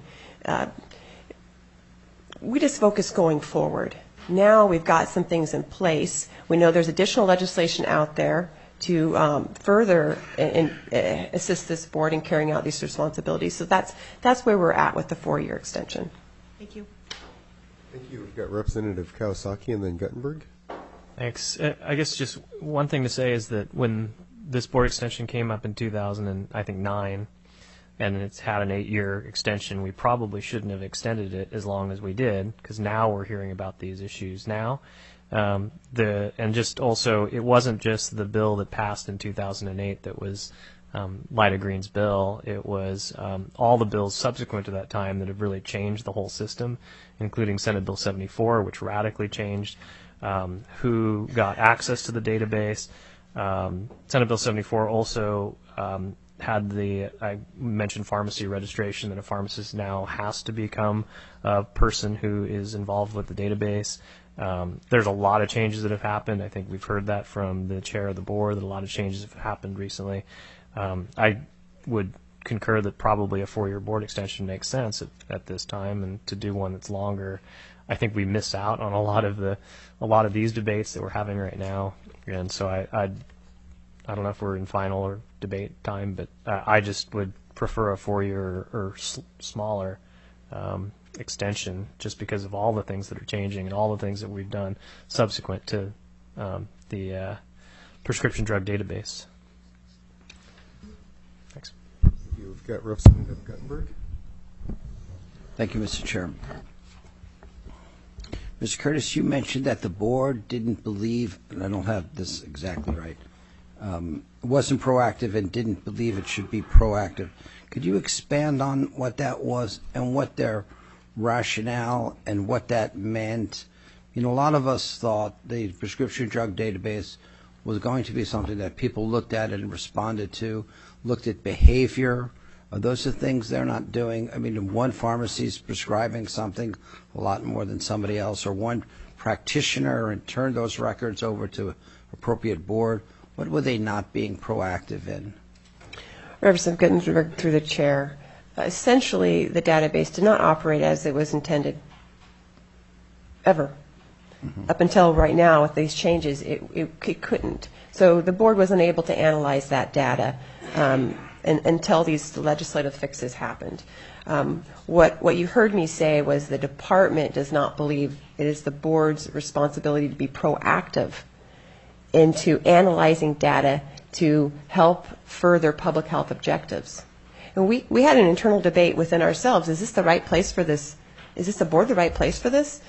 We just focus going forward. Now we've got some things in place. We know there's additional legislation out there to further assist this board in carrying out these responsibilities. So that's where we're at with the 4-year extension. Thank you. Thank you. We've got Representative Kawasaki and then Guttenberg. Thanks. I guess just one thing to say is that when this board extension came up in 2009, and it's had an 8-year extension, we probably shouldn't have extended it as long as we did, because now we're hearing about these issues now. And just also, it wasn't just the bill that passed in 2008 that was Lyda Green's bill. It was all the bills subsequent to that time that have really changed the whole system, including Senate Bill 74, which radically changed who got access to the database. Senate Bill 74 also had I mentioned pharmacy registration, that a pharmacist now has to become a person who is involved with the database. There's a lot of changes that have happened. I think we've heard that from the chair of the board, that a lot of changes have happened recently. I would concur that probably a 4-year board extension makes sense at this time, and to do one that's longer I think we miss out on a lot of these debates that we're having right now. And so I don't know if we're in final or debate time, but I just would prefer a 4-year or smaller extension, just because of all the things that are changing and all the things that we've done subsequent to the prescription drug database. Thanks. You've got Representative Guttenberg. Thank you, Mr. Chairman. Mr. Curtis, you mentioned that the board didn't believe, and I don't have this exactly right, wasn't proactive and didn't believe it should be proactive. Could you expand on what that was and what their rationale and what that meant? You know, a lot of us thought the prescription drug database was going to be something that people looked at and responded to, looked at behavior. Those are things they're not doing. I mean, one pharmacy is prescribing something a lot more than somebody else, or one practitioner and turned those records over to appropriate board. What were they not being proactive in? Representative Guttenberg, through the chair. Essentially, the database did not operate as it was intended ever. Up until right now, with these changes, it couldn't. So the board wasn't able to analyze that data until these legislative fixes happened. What you heard me say was the department does not believe it is the board's responsibility to be proactive into analyzing data to help further public health objectives. And we had an internal debate within ourselves. Is this the right place for this? Is this the board the right place for this?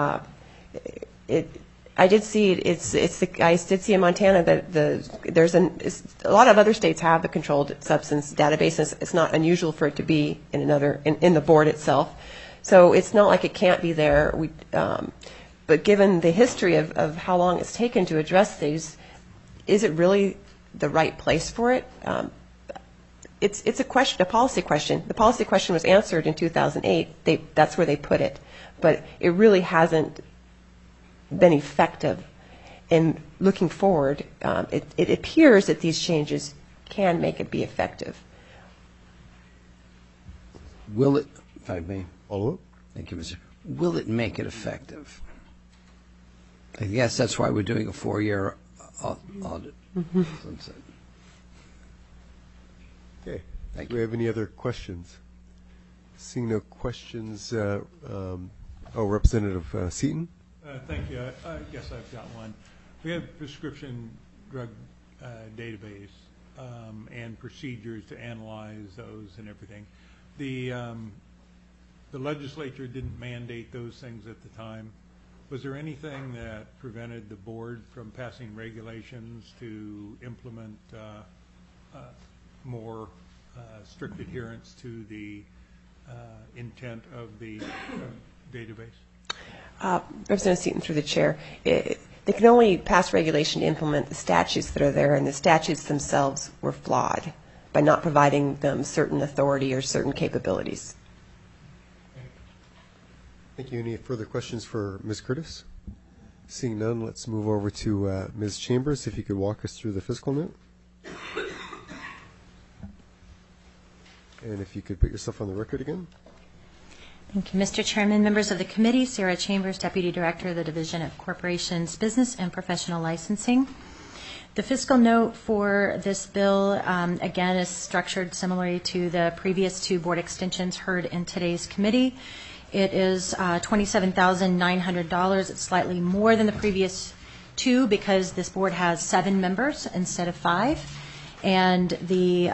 I did see I did see in Montana that there's a lot of other states have the controlled substance database. It's not unusual for it to be in the board itself. So it's not like it can't be there. But given the history of how long it's taken to address these, is it really the right place for it? It's a question, a policy question. The policy question was answered in 2008. That's where they put it, but it really hasn't been effective. And looking forward, it appears that these changes can make it be effective. Will it, if I may? Follow up? Thank you, Mr. Will it make it effective? I guess that's why we're doing a 4-year audit. Sunset. Okay. Thank Do we have any other questions? Seeing no questions, Representative Seaton. Thank you. I guess I've got one. We have a prescription drug database and procedures to analyze those and everything. The legislature didn't mandate those things at the time. Was there anything that prevented the board from passing regulations to implement more strict adherence to the intent of the database? Representative Seaton, through the chair. They can only pass regulation to implement the statutes that are there, and the statutes themselves were flawed by not providing them certain authority or certain capabilities. Thank you. Any further questions for Ms. Curtis? Seeing none, let's move over to Ms. Chambers, if you could walk us through the fiscal note. And if you could put yourself on the record again. Thank you, Mr. Chairman, members of the committee. Sarah Chambers, Deputy Director of the Division of Corporations, Business and Professional Licensing. The fiscal note for this bill, again, is structured similarly to the previous two board extensions heard in today's committee. It is $27,900. It's slightly more than the previous two because this board has 7 members instead of 5, and the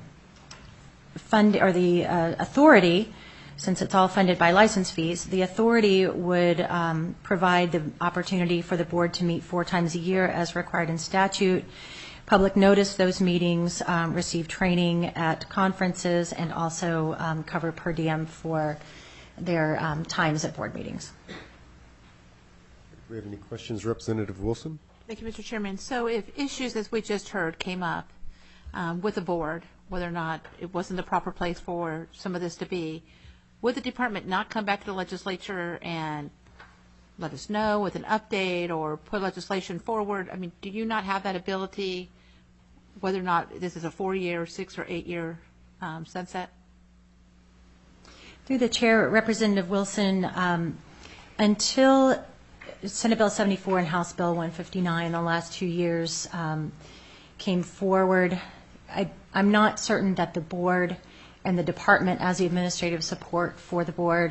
authority, since it's all funded by license fees, the authority would provide the opportunity for the board to meet 4 times a year as required in statute, public notice those meetings, receive training at conferences, and also cover per diem for their times at board meetings. Do we have any questions? Representative Wilson? Thank you, Mr. Chairman. So if issues, as we just heard, came up with the board, whether or not it wasn't the proper place for some of this to be, would the department not come back to the legislature and let us know with an update or put legislation forward? I mean, do you not have that ability, whether or not this is a 4-year, 6 or 8-year sunset? Through the chair, Representative Wilson, Until Senate Bill 74 and House Bill 159, the last 2 years, came forward, I'm not certain that the board and the department, as the administrative support for the board,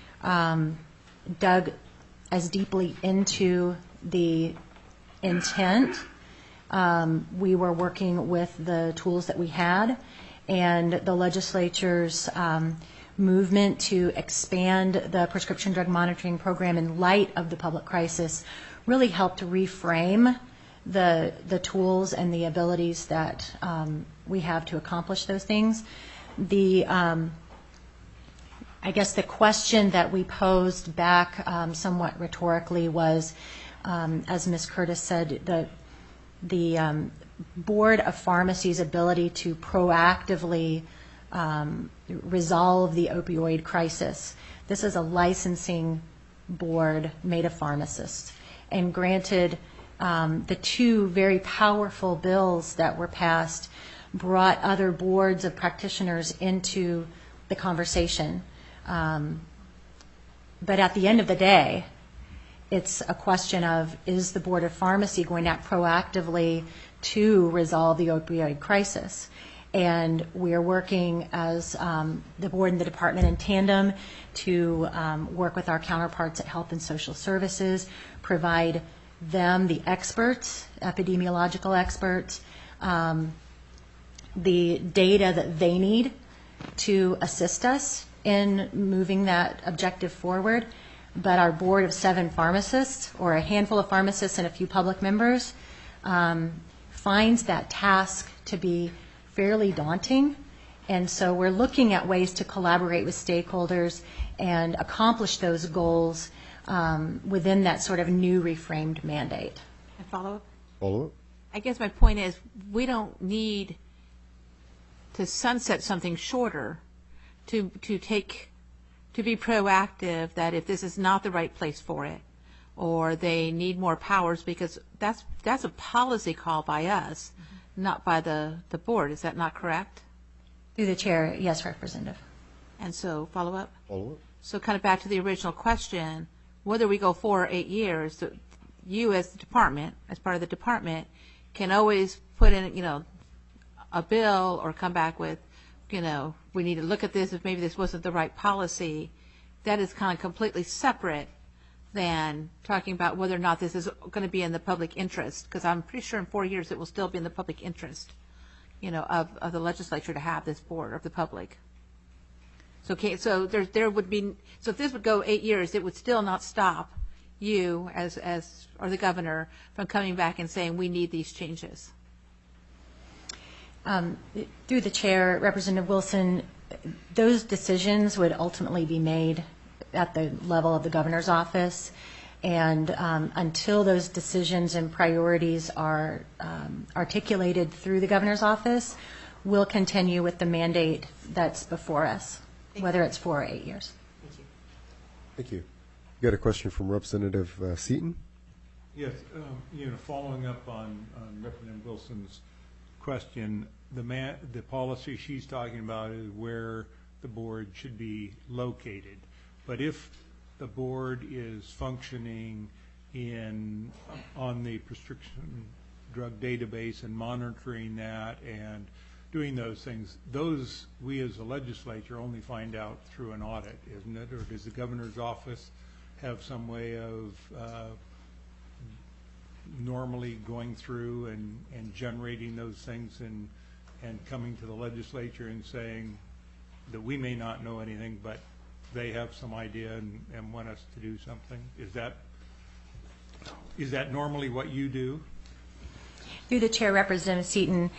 dug as deeply into the intent. We were working with the tools that we had, and the legislature's movement to expand the prescription drug monitoring program in light of the public crisis really helped reframe the tools and the abilities that we have to accomplish those things. I guess the question that we posed back somewhat rhetorically was, as Ms. Curtis said, the Board of Pharmacy's ability to proactively resolve the opioid crisis. This is a licensing board made of pharmacists. And granted, the two very powerful bills that were passed brought other boards of practitioners into the conversation. But at the end of the day, it's a question of, is the Board of Pharmacy going to act proactively to resolve the opioid crisis? And we are working as the board and the department in tandem to work with our counterparts at Health and Social Services, provide them the experts, epidemiological experts, the data that they need to assist us in moving that objective forward. But our board of 7 pharmacists, or a handful of pharmacists and a few public members, finds that task to be fairly daunting. And so we're looking at ways to collaborate with stakeholders and accomplish those goals within that sort of new reframed mandate. And follow-up? Follow-up? I guess my point is, we don't need to sunset something shorter to be proactive that if this is not the right place for it, or they need more powers, because that's a policy call by us, not by the board. Is that not correct? Through the chair, yes, Representative. And so, follow-up? Follow-up? So kind of back to the original question, whether we go 4 or 8 years, you as the department, as part of the department, can always put in, a bill or come back with, we need to look at this if maybe this wasn't the right policy. That is kind of completely separate than talking about whether or not this is going to be in the public interest, because I'm pretty sure in 4 years it will still be in the public interest, of the legislature to have this board of the public. So there would be, so if this would go 8 years, it would still not stop you or the governor from coming back and saying we need these changes. Through the chair, Representative Wilson, those decisions would ultimately be made at the level of the governor's office, and until those decisions and priorities are articulated through the governor's office, we'll continue with the mandate that's before us, whether it's 4 or 8 years. Thank you. Thank you. You got a question from Representative Seaton? Yes, following up on Representative Wilson's question, the policy she's talking about is where the board should be located. But if the board is functioning on the prescription drug database and monitoring that and doing those things, those we as a legislature only find out through an audit, isn't it? Or does the governor's office have some way of normally going through and generating those things and coming to the legislature and saying that we may not know anything, but they have some idea and want us to do something? Is that normally what you do? Through the chair, Representative Seaton,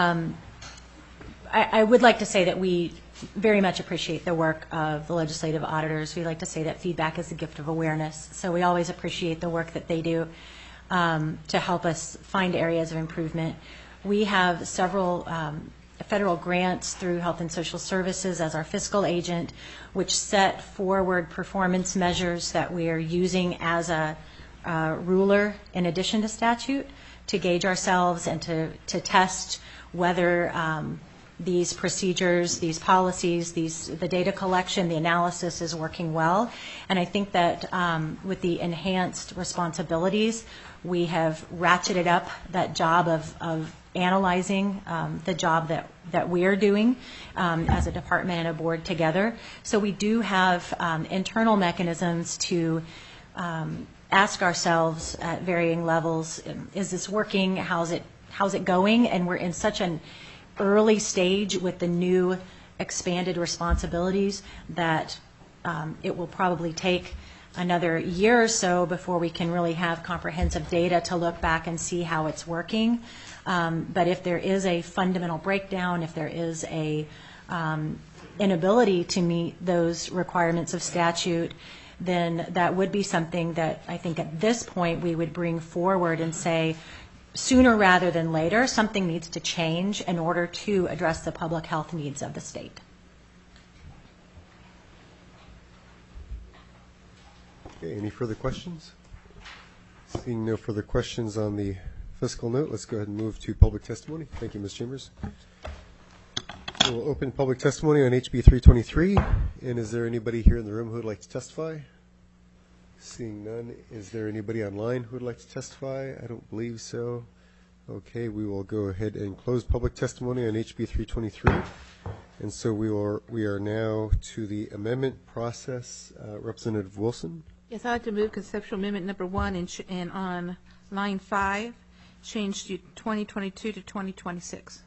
I would like to say that we very much appreciate the work of the legislative auditors. We like to say that feedback is a gift of awareness, so we always appreciate the work that they do to help us find areas of improvement. We have several federal grants through Health and Social Services as our fiscal agent, which set forward performance measures that we are using as a ruler in addition to statute to gauge ourselves and to test whether these procedures, these policies, the data collection, the analysis is working well. And I think that with the enhanced responsibilities, we have ratcheted up that job of analyzing the job that we are doing as a department and a board together. So we do have internal mechanisms to ask ourselves at varying levels, is this working? How's it going? And we're in such an early stage with the new expanded responsibilities that it will probably take another year or so before we can really have comprehensive data to look back and see how it's working. But if there is a fundamental breakdown, if there is a inability to meet those requirements of statute, then that would be something that I think at this point we would bring forward and say, sooner rather than later, something needs to change in order to address the public health needs of the state. Okay, any further questions? Seeing no further questions on the fiscal note, let's go ahead and move to public testimony. Thank you, Ms. Chambers. So we'll open public testimony on HB 323. And is there anybody here in the room who would like to testify? Seeing none, is there anybody online who would like to testify? I don't believe so. Okay, we will go ahead and close public testimony on HB 323. And so we are now to the amendment process. Representative Wilson. Yes, I'd like to move conceptual amendment number 1 and on line 5, change to 2022 to 2026.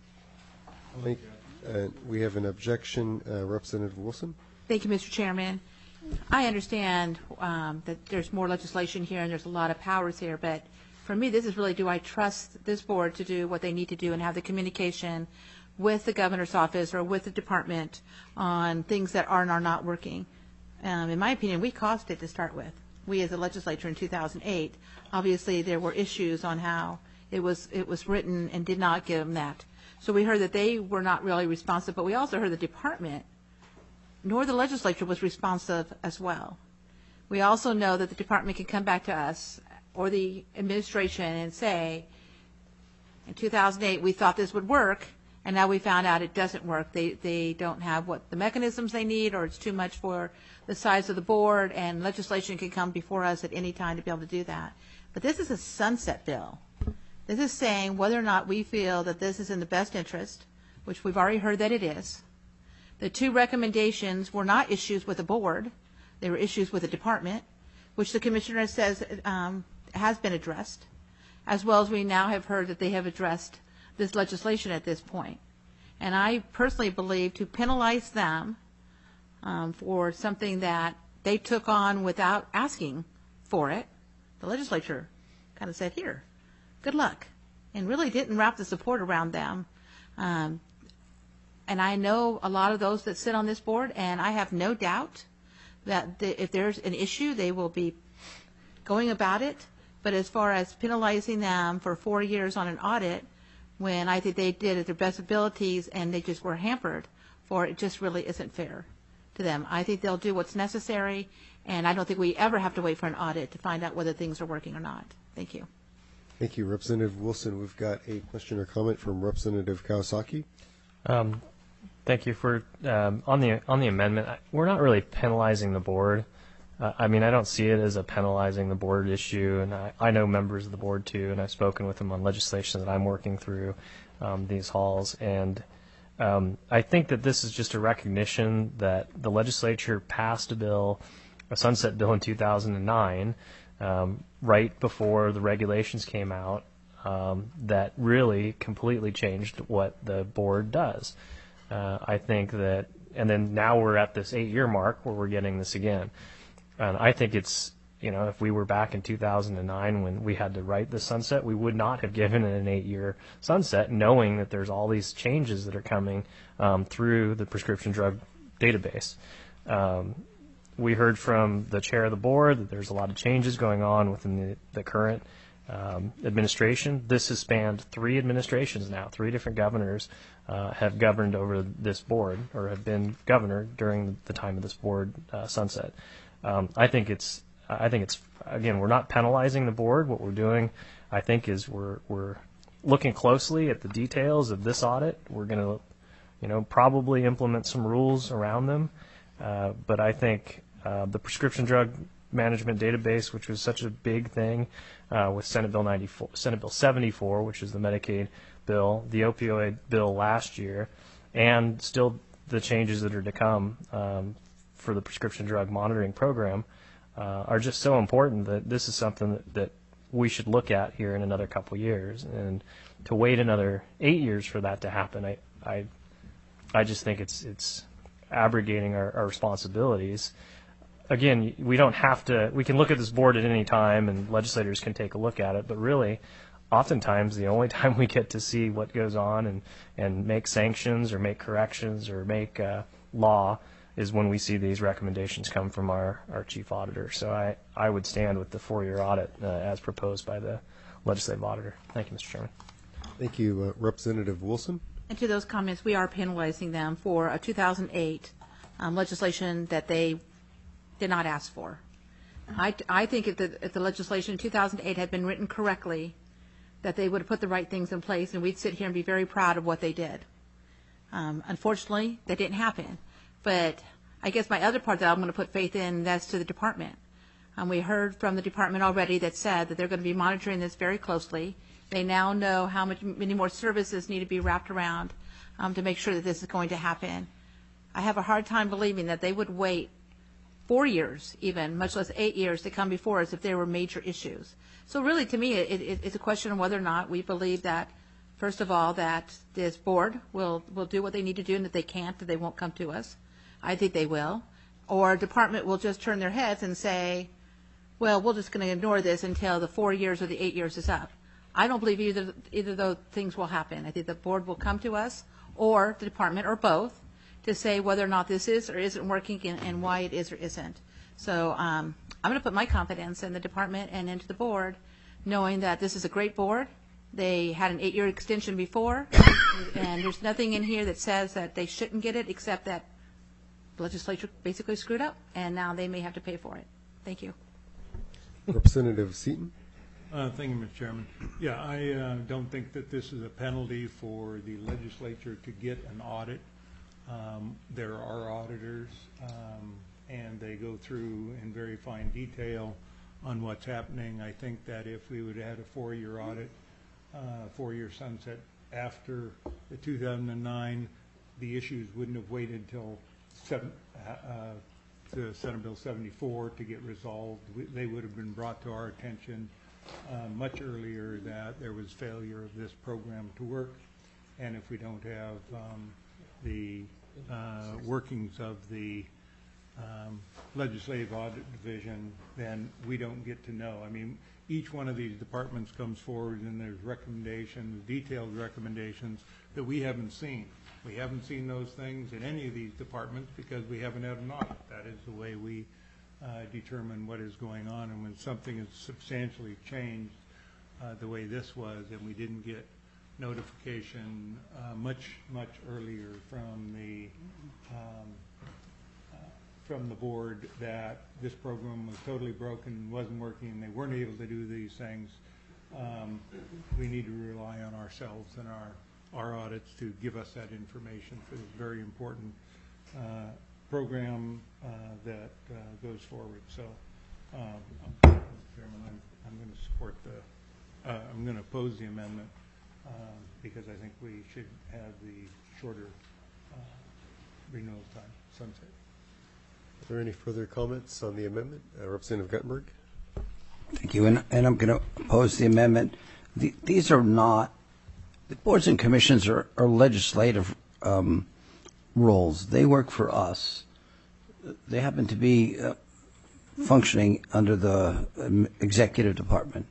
We have an objection. Representative Wilson. Thank you, Mr. Chairman. I understand that there's more legislation here and there's a lot of powers here, but for me, this is really, do I trust this board to do what they need to do and have the communication with the governor's office or with the department on things that are and are not working? In my opinion, we caused it to start with. We as a legislature in 2008, obviously there were issues on how it was written and did not give them that. So we heard that they were not really responsive, but we also heard the department nor the legislature was responsive as well. We also know that the department can come back to us or the administration and say, in 2008 we thought this would work, and now we found out it doesn't work. They don't have what the mechanisms they need, or it's too much for the size of the board, and legislation can come before us at any time to be able to do that. But this is a sunset bill. This is saying whether or not we feel that this is in the best interest, which we've already heard that it is. The 2 recommendations were not issues with the board. They were issues with the department, which the commissioner says has been addressed, as well as we now have heard that they have addressed this legislation at this point. And I personally believe to penalize them for something that they took on without asking for it, the legislature kind of said, here, good luck, and really didn't wrap the support around them. And I know a lot of those that sit on this board, and I have no doubt that if there's an issue, they will be going about it. But as far as penalizing them for 4 years on an audit, when I think they did at their best abilities and they just were hampered for it, just really isn't fair to them. I think they'll do what's necessary, and I don't think we ever have to wait for an audit to find out whether things are working or not. Thank you. Thank you, Representative Wilson. We've got a question or comment from Representative Kawasaki. Thank you for on the amendment. We're not really penalizing the board. I mean, I don't see it as a penalizing the board issue, and I know members of the board too, and I've spoken with them on legislation that I'm working through these halls, and I think that this is just a recognition that the legislature passed a sunset bill in 2009, right before the regulations came out, that really completely changed what the board does. I think that, and then now we're at this 8-year mark where we're getting this again. And I think it's, if we were back in 2009 when we had to write the sunset, we would not have given it an 8-year sunset, knowing that there's all these changes that are coming through the prescription drug database. We heard from the chair of the board that there's a lot of changes going on within the current administration. This has spanned 3 administrations now. 3 different governors have governed over this board, or have been governor during the time of this board sunset. I think it's again, we're not penalizing the board. What we're doing, I think, is we're looking closely at the details of this audit. We're going to probably implement some rules around them. But I think the prescription drug management database, which was such a big thing with Senate Bill 74, which is the Medicaid bill, the opioid bill last year, and still the changes that are to come for the prescription drug monitoring program are just so important that this is something that we should look at here in another couple years. And to wait another 8 years for that to happen, I just think it's abrogating our responsibilities. Again, we don't have to. We can look at this board at any time, and legislators can take a look at it. But really, oftentimes, the only time we get to see what goes on and make sanctions or make corrections or make law is when we see these recommendations come from our chief auditor. So I would stand with the 4-year audit as proposed by the legislative auditor. Thank you, Mr. Chairman. Thank you, Representative Wilson. And to those comments, we are penalizing them for a 2008 legislation that they did not ask for. I think if the legislation in 2008 had been written correctly, that they would have put the right things in place, and we'd sit here and be very proud of what they did. Unfortunately, that didn't happen. But I guess my other part that I'm going to put faith in, that's to the department. We heard from the department already that said that they're going to be monitoring this very closely. They now know how many more services need to be wrapped around to make sure that this is going to happen. I have a hard time believing that they would wait 4 years even, much less 8 years, to come before us if there were major issues. So really, to me, it's a question of whether or not we believe that, first of all, that this board will do what they need to do, and if they can't, that they won't come to us. I think they will. Or department will just turn their heads and say, well, we're just going to ignore this until the 4 years or the 8 years is up. I don't believe either of those things will happen. I think the board will come to us, or the department, or both, to say whether or not this is or isn't working and why it is or isn't. So I'm going to put my confidence in the department and into the board, knowing that this is a great board. They had an 8-year extension before, and there's nothing in here that says that they shouldn't get it, except that the legislature basically screwed up, and now they may have to pay for it. Thank you. Representative Seaton. Thank you, Mr. Chairman. Yeah, I don't think that this is a penalty for the legislature to get an audit. There are auditors, and they go through in very fine detail on what's happening. I think that if we would have had a 4-year audit, 4-year sunset after the 2009, the issues wouldn't have waited till Senate Bill 74 to get resolved. They would have been brought to our attention much earlier that there was failure of this program to work. And if we don't have the workings of the legislative audit division, then we don't get to know. I mean, each one of these departments comes forward and there's recommendations, detailed recommendations that we haven't seen. We haven't seen those things in any of these departments because we haven't had an audit. That is the way we determine what is going on. And when something is substantially changed the way this was, and we didn't get notification much earlier from the board that this program was totally broken, wasn't working, and they weren't able to do these things, we need to rely on ourselves and our audits to give us that information for this very important program that goes forward. So, Mr. Chairman, I'm going to support I'm going to oppose the amendment because I think we should have the shorter renewal time, sunset. Are there any further comments on the amendment? Representative Guttenberg. Thank you. And I'm going to oppose the amendment. These are not, the boards and commissions are legislative roles. They work for us. They happen to be functioning under the executive department.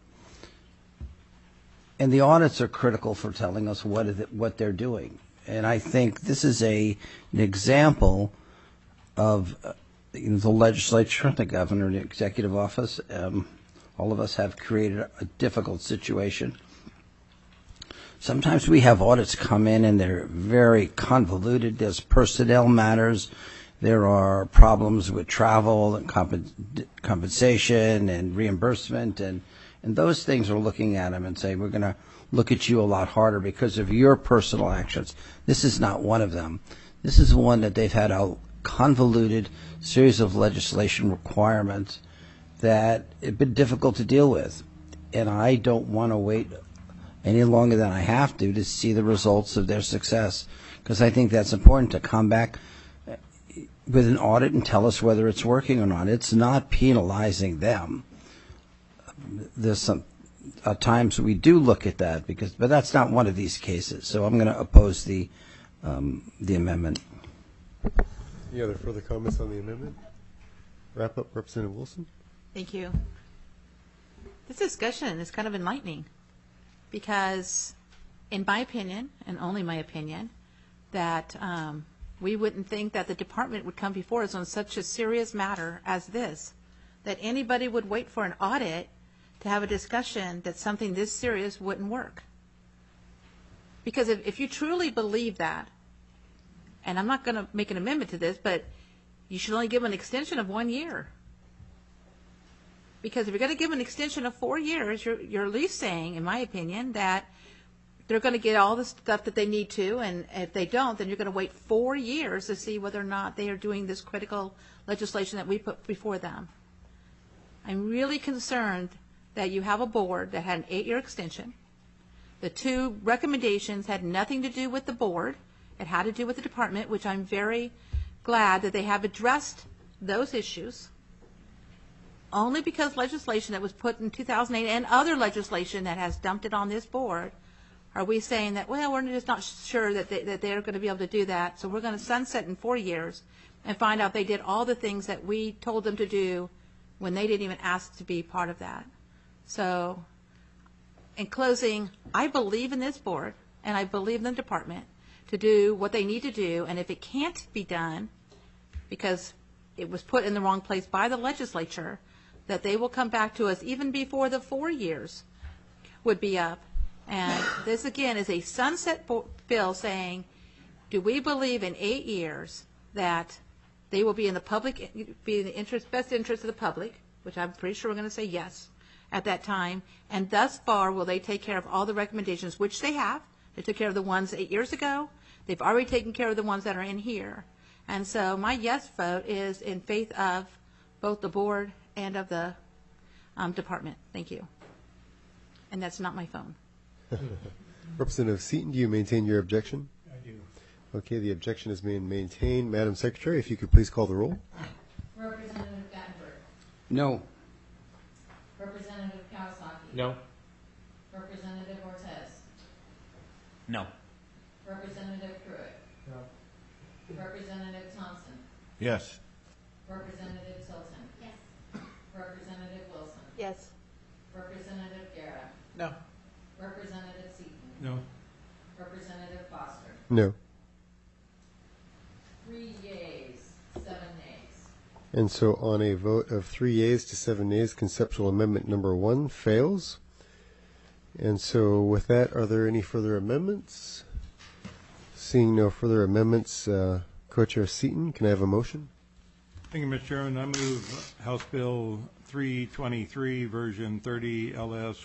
And the audits are critical for telling us what they're doing. And I think this is an example of the legislature, the governor, the executive office. All of us have created a difficult situation. Sometimes we have audits come in and they're very convoluted. There's personnel matters. There are problems with travel and compensation and reimbursement, and And those things are looking at them and saying, we're going to look at you a lot harder because of your personal actions. This is not one of them. This is one that they've had a convoluted series of legislation requirements that have been difficult to deal with. And I don't want to wait any longer than I have to see the results of their success, because I think that's important, to come back with an audit and tell us whether it's working or not. It's not penalizing them. There's some times we do look at that, but that's not one of these cases. So I'm going to oppose the amendment. Any other further comments on the amendment? Wrap up, Representative Wilson. Thank you. This discussion is kind of enlightening because, in my opinion, and only my opinion, that we wouldn't think that the department would come before us on such a serious matter as this, that anybody would wait for an audit to have a discussion that something this serious wouldn't work. Because if you truly believe that, and I'm not going to make an amendment to this, but you should only give an extension of 1 year. Because if you're going to give an extension of 4 years, you're at least saying, in my opinion, that they're going to get all the stuff that they need to, and if they don't, then you're going to wait 4 years to see whether or not they are doing this critical legislation that we put before them. I'm really concerned that you have a board that had an 8-year extension. The 2 recommendations had nothing to do with the board. It had to do with the department, which I'm very glad that they have addressed those issues. Only because legislation that was put in 2008 and other legislation that has dumped it on this board are we saying that, well, we're just not sure that they're going to be able to do that, so we're going to sunset in 4 years and find out they did all the things that we told them to do when they didn't even ask to be part of that. So, in closing, I believe in this board and I believe in the department to do what they need to do, and if it can't be done because it was put in the wrong place by the legislature, that they will come back to us even before the 4 years would be up. And this, again, is a sunset bill saying, do we believe in 8 years that they will be in the public, be in the best interest of the public, which I'm pretty sure we're going to say yes at that time, and thus far will they take care of all the recommendations, which they have. They took care of the ones 8 years ago. They've already taken care of the ones that are in here. And so my yes vote is in faith of both the board and of the department. Thank you. And that's not my phone. Representative Seaton, do you maintain your objection? I do. Okay, the objection has been maintained. Madam Secretary, if you could please call the roll. Representative Gattenberg. No. Representative Kawasaki. No. Representative Ortiz. No. Representative Pruitt. No. Representative Thompson. Yes. Representative Tilton. Yes. Representative Wilson. Yes. Representative Guerra. No. Representative Seaton. No. Representative Foster. No. 3 yeas, 7 nays. And so on a vote of 3 yeas to 7 nays, conceptual amendment number 1 fails. And so with that, are there any further amendments? Seeing no further amendments, Co-Chair Seaton, can I have a motion? Thank you, Mr. Chairman. I move House Bill 323, version 30, LS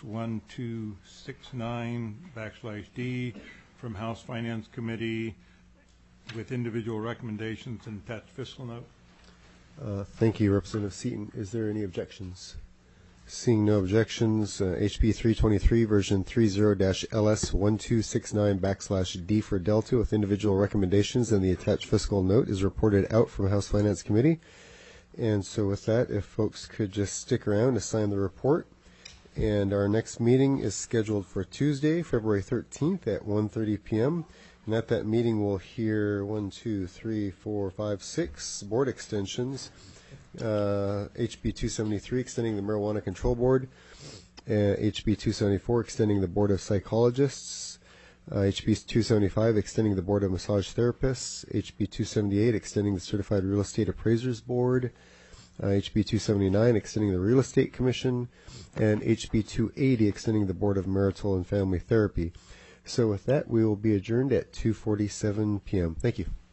1269/D from House Finance Committee with individual recommendations and attached fiscal note. Thank you, Representative Seaton. Is there any objections? Seeing no objections, HB 323, version 30-LS 1269/D for Delta with individual recommendations and the attached fiscal note is reported out from House Finance Committee. And so with that, if folks could just stick around to sign the report. And our next meeting is scheduled for Tuesday, February 13th at 1:30 p.m. And at that meeting, we'll hear 6 board extensions. HB 273 extending the Marijuana Control Board, HB 274 extending the Board of Psychologists, HB 275 extending the Board of Massage Therapists, HB 278 extending the Certified Real Estate Appraisers Board, HB 279 extending the Real Estate Commission, and HB 280 extending the Board of Marital and Family Therapy. So with that, we will be adjourned at 2:47 p.m. Thank you.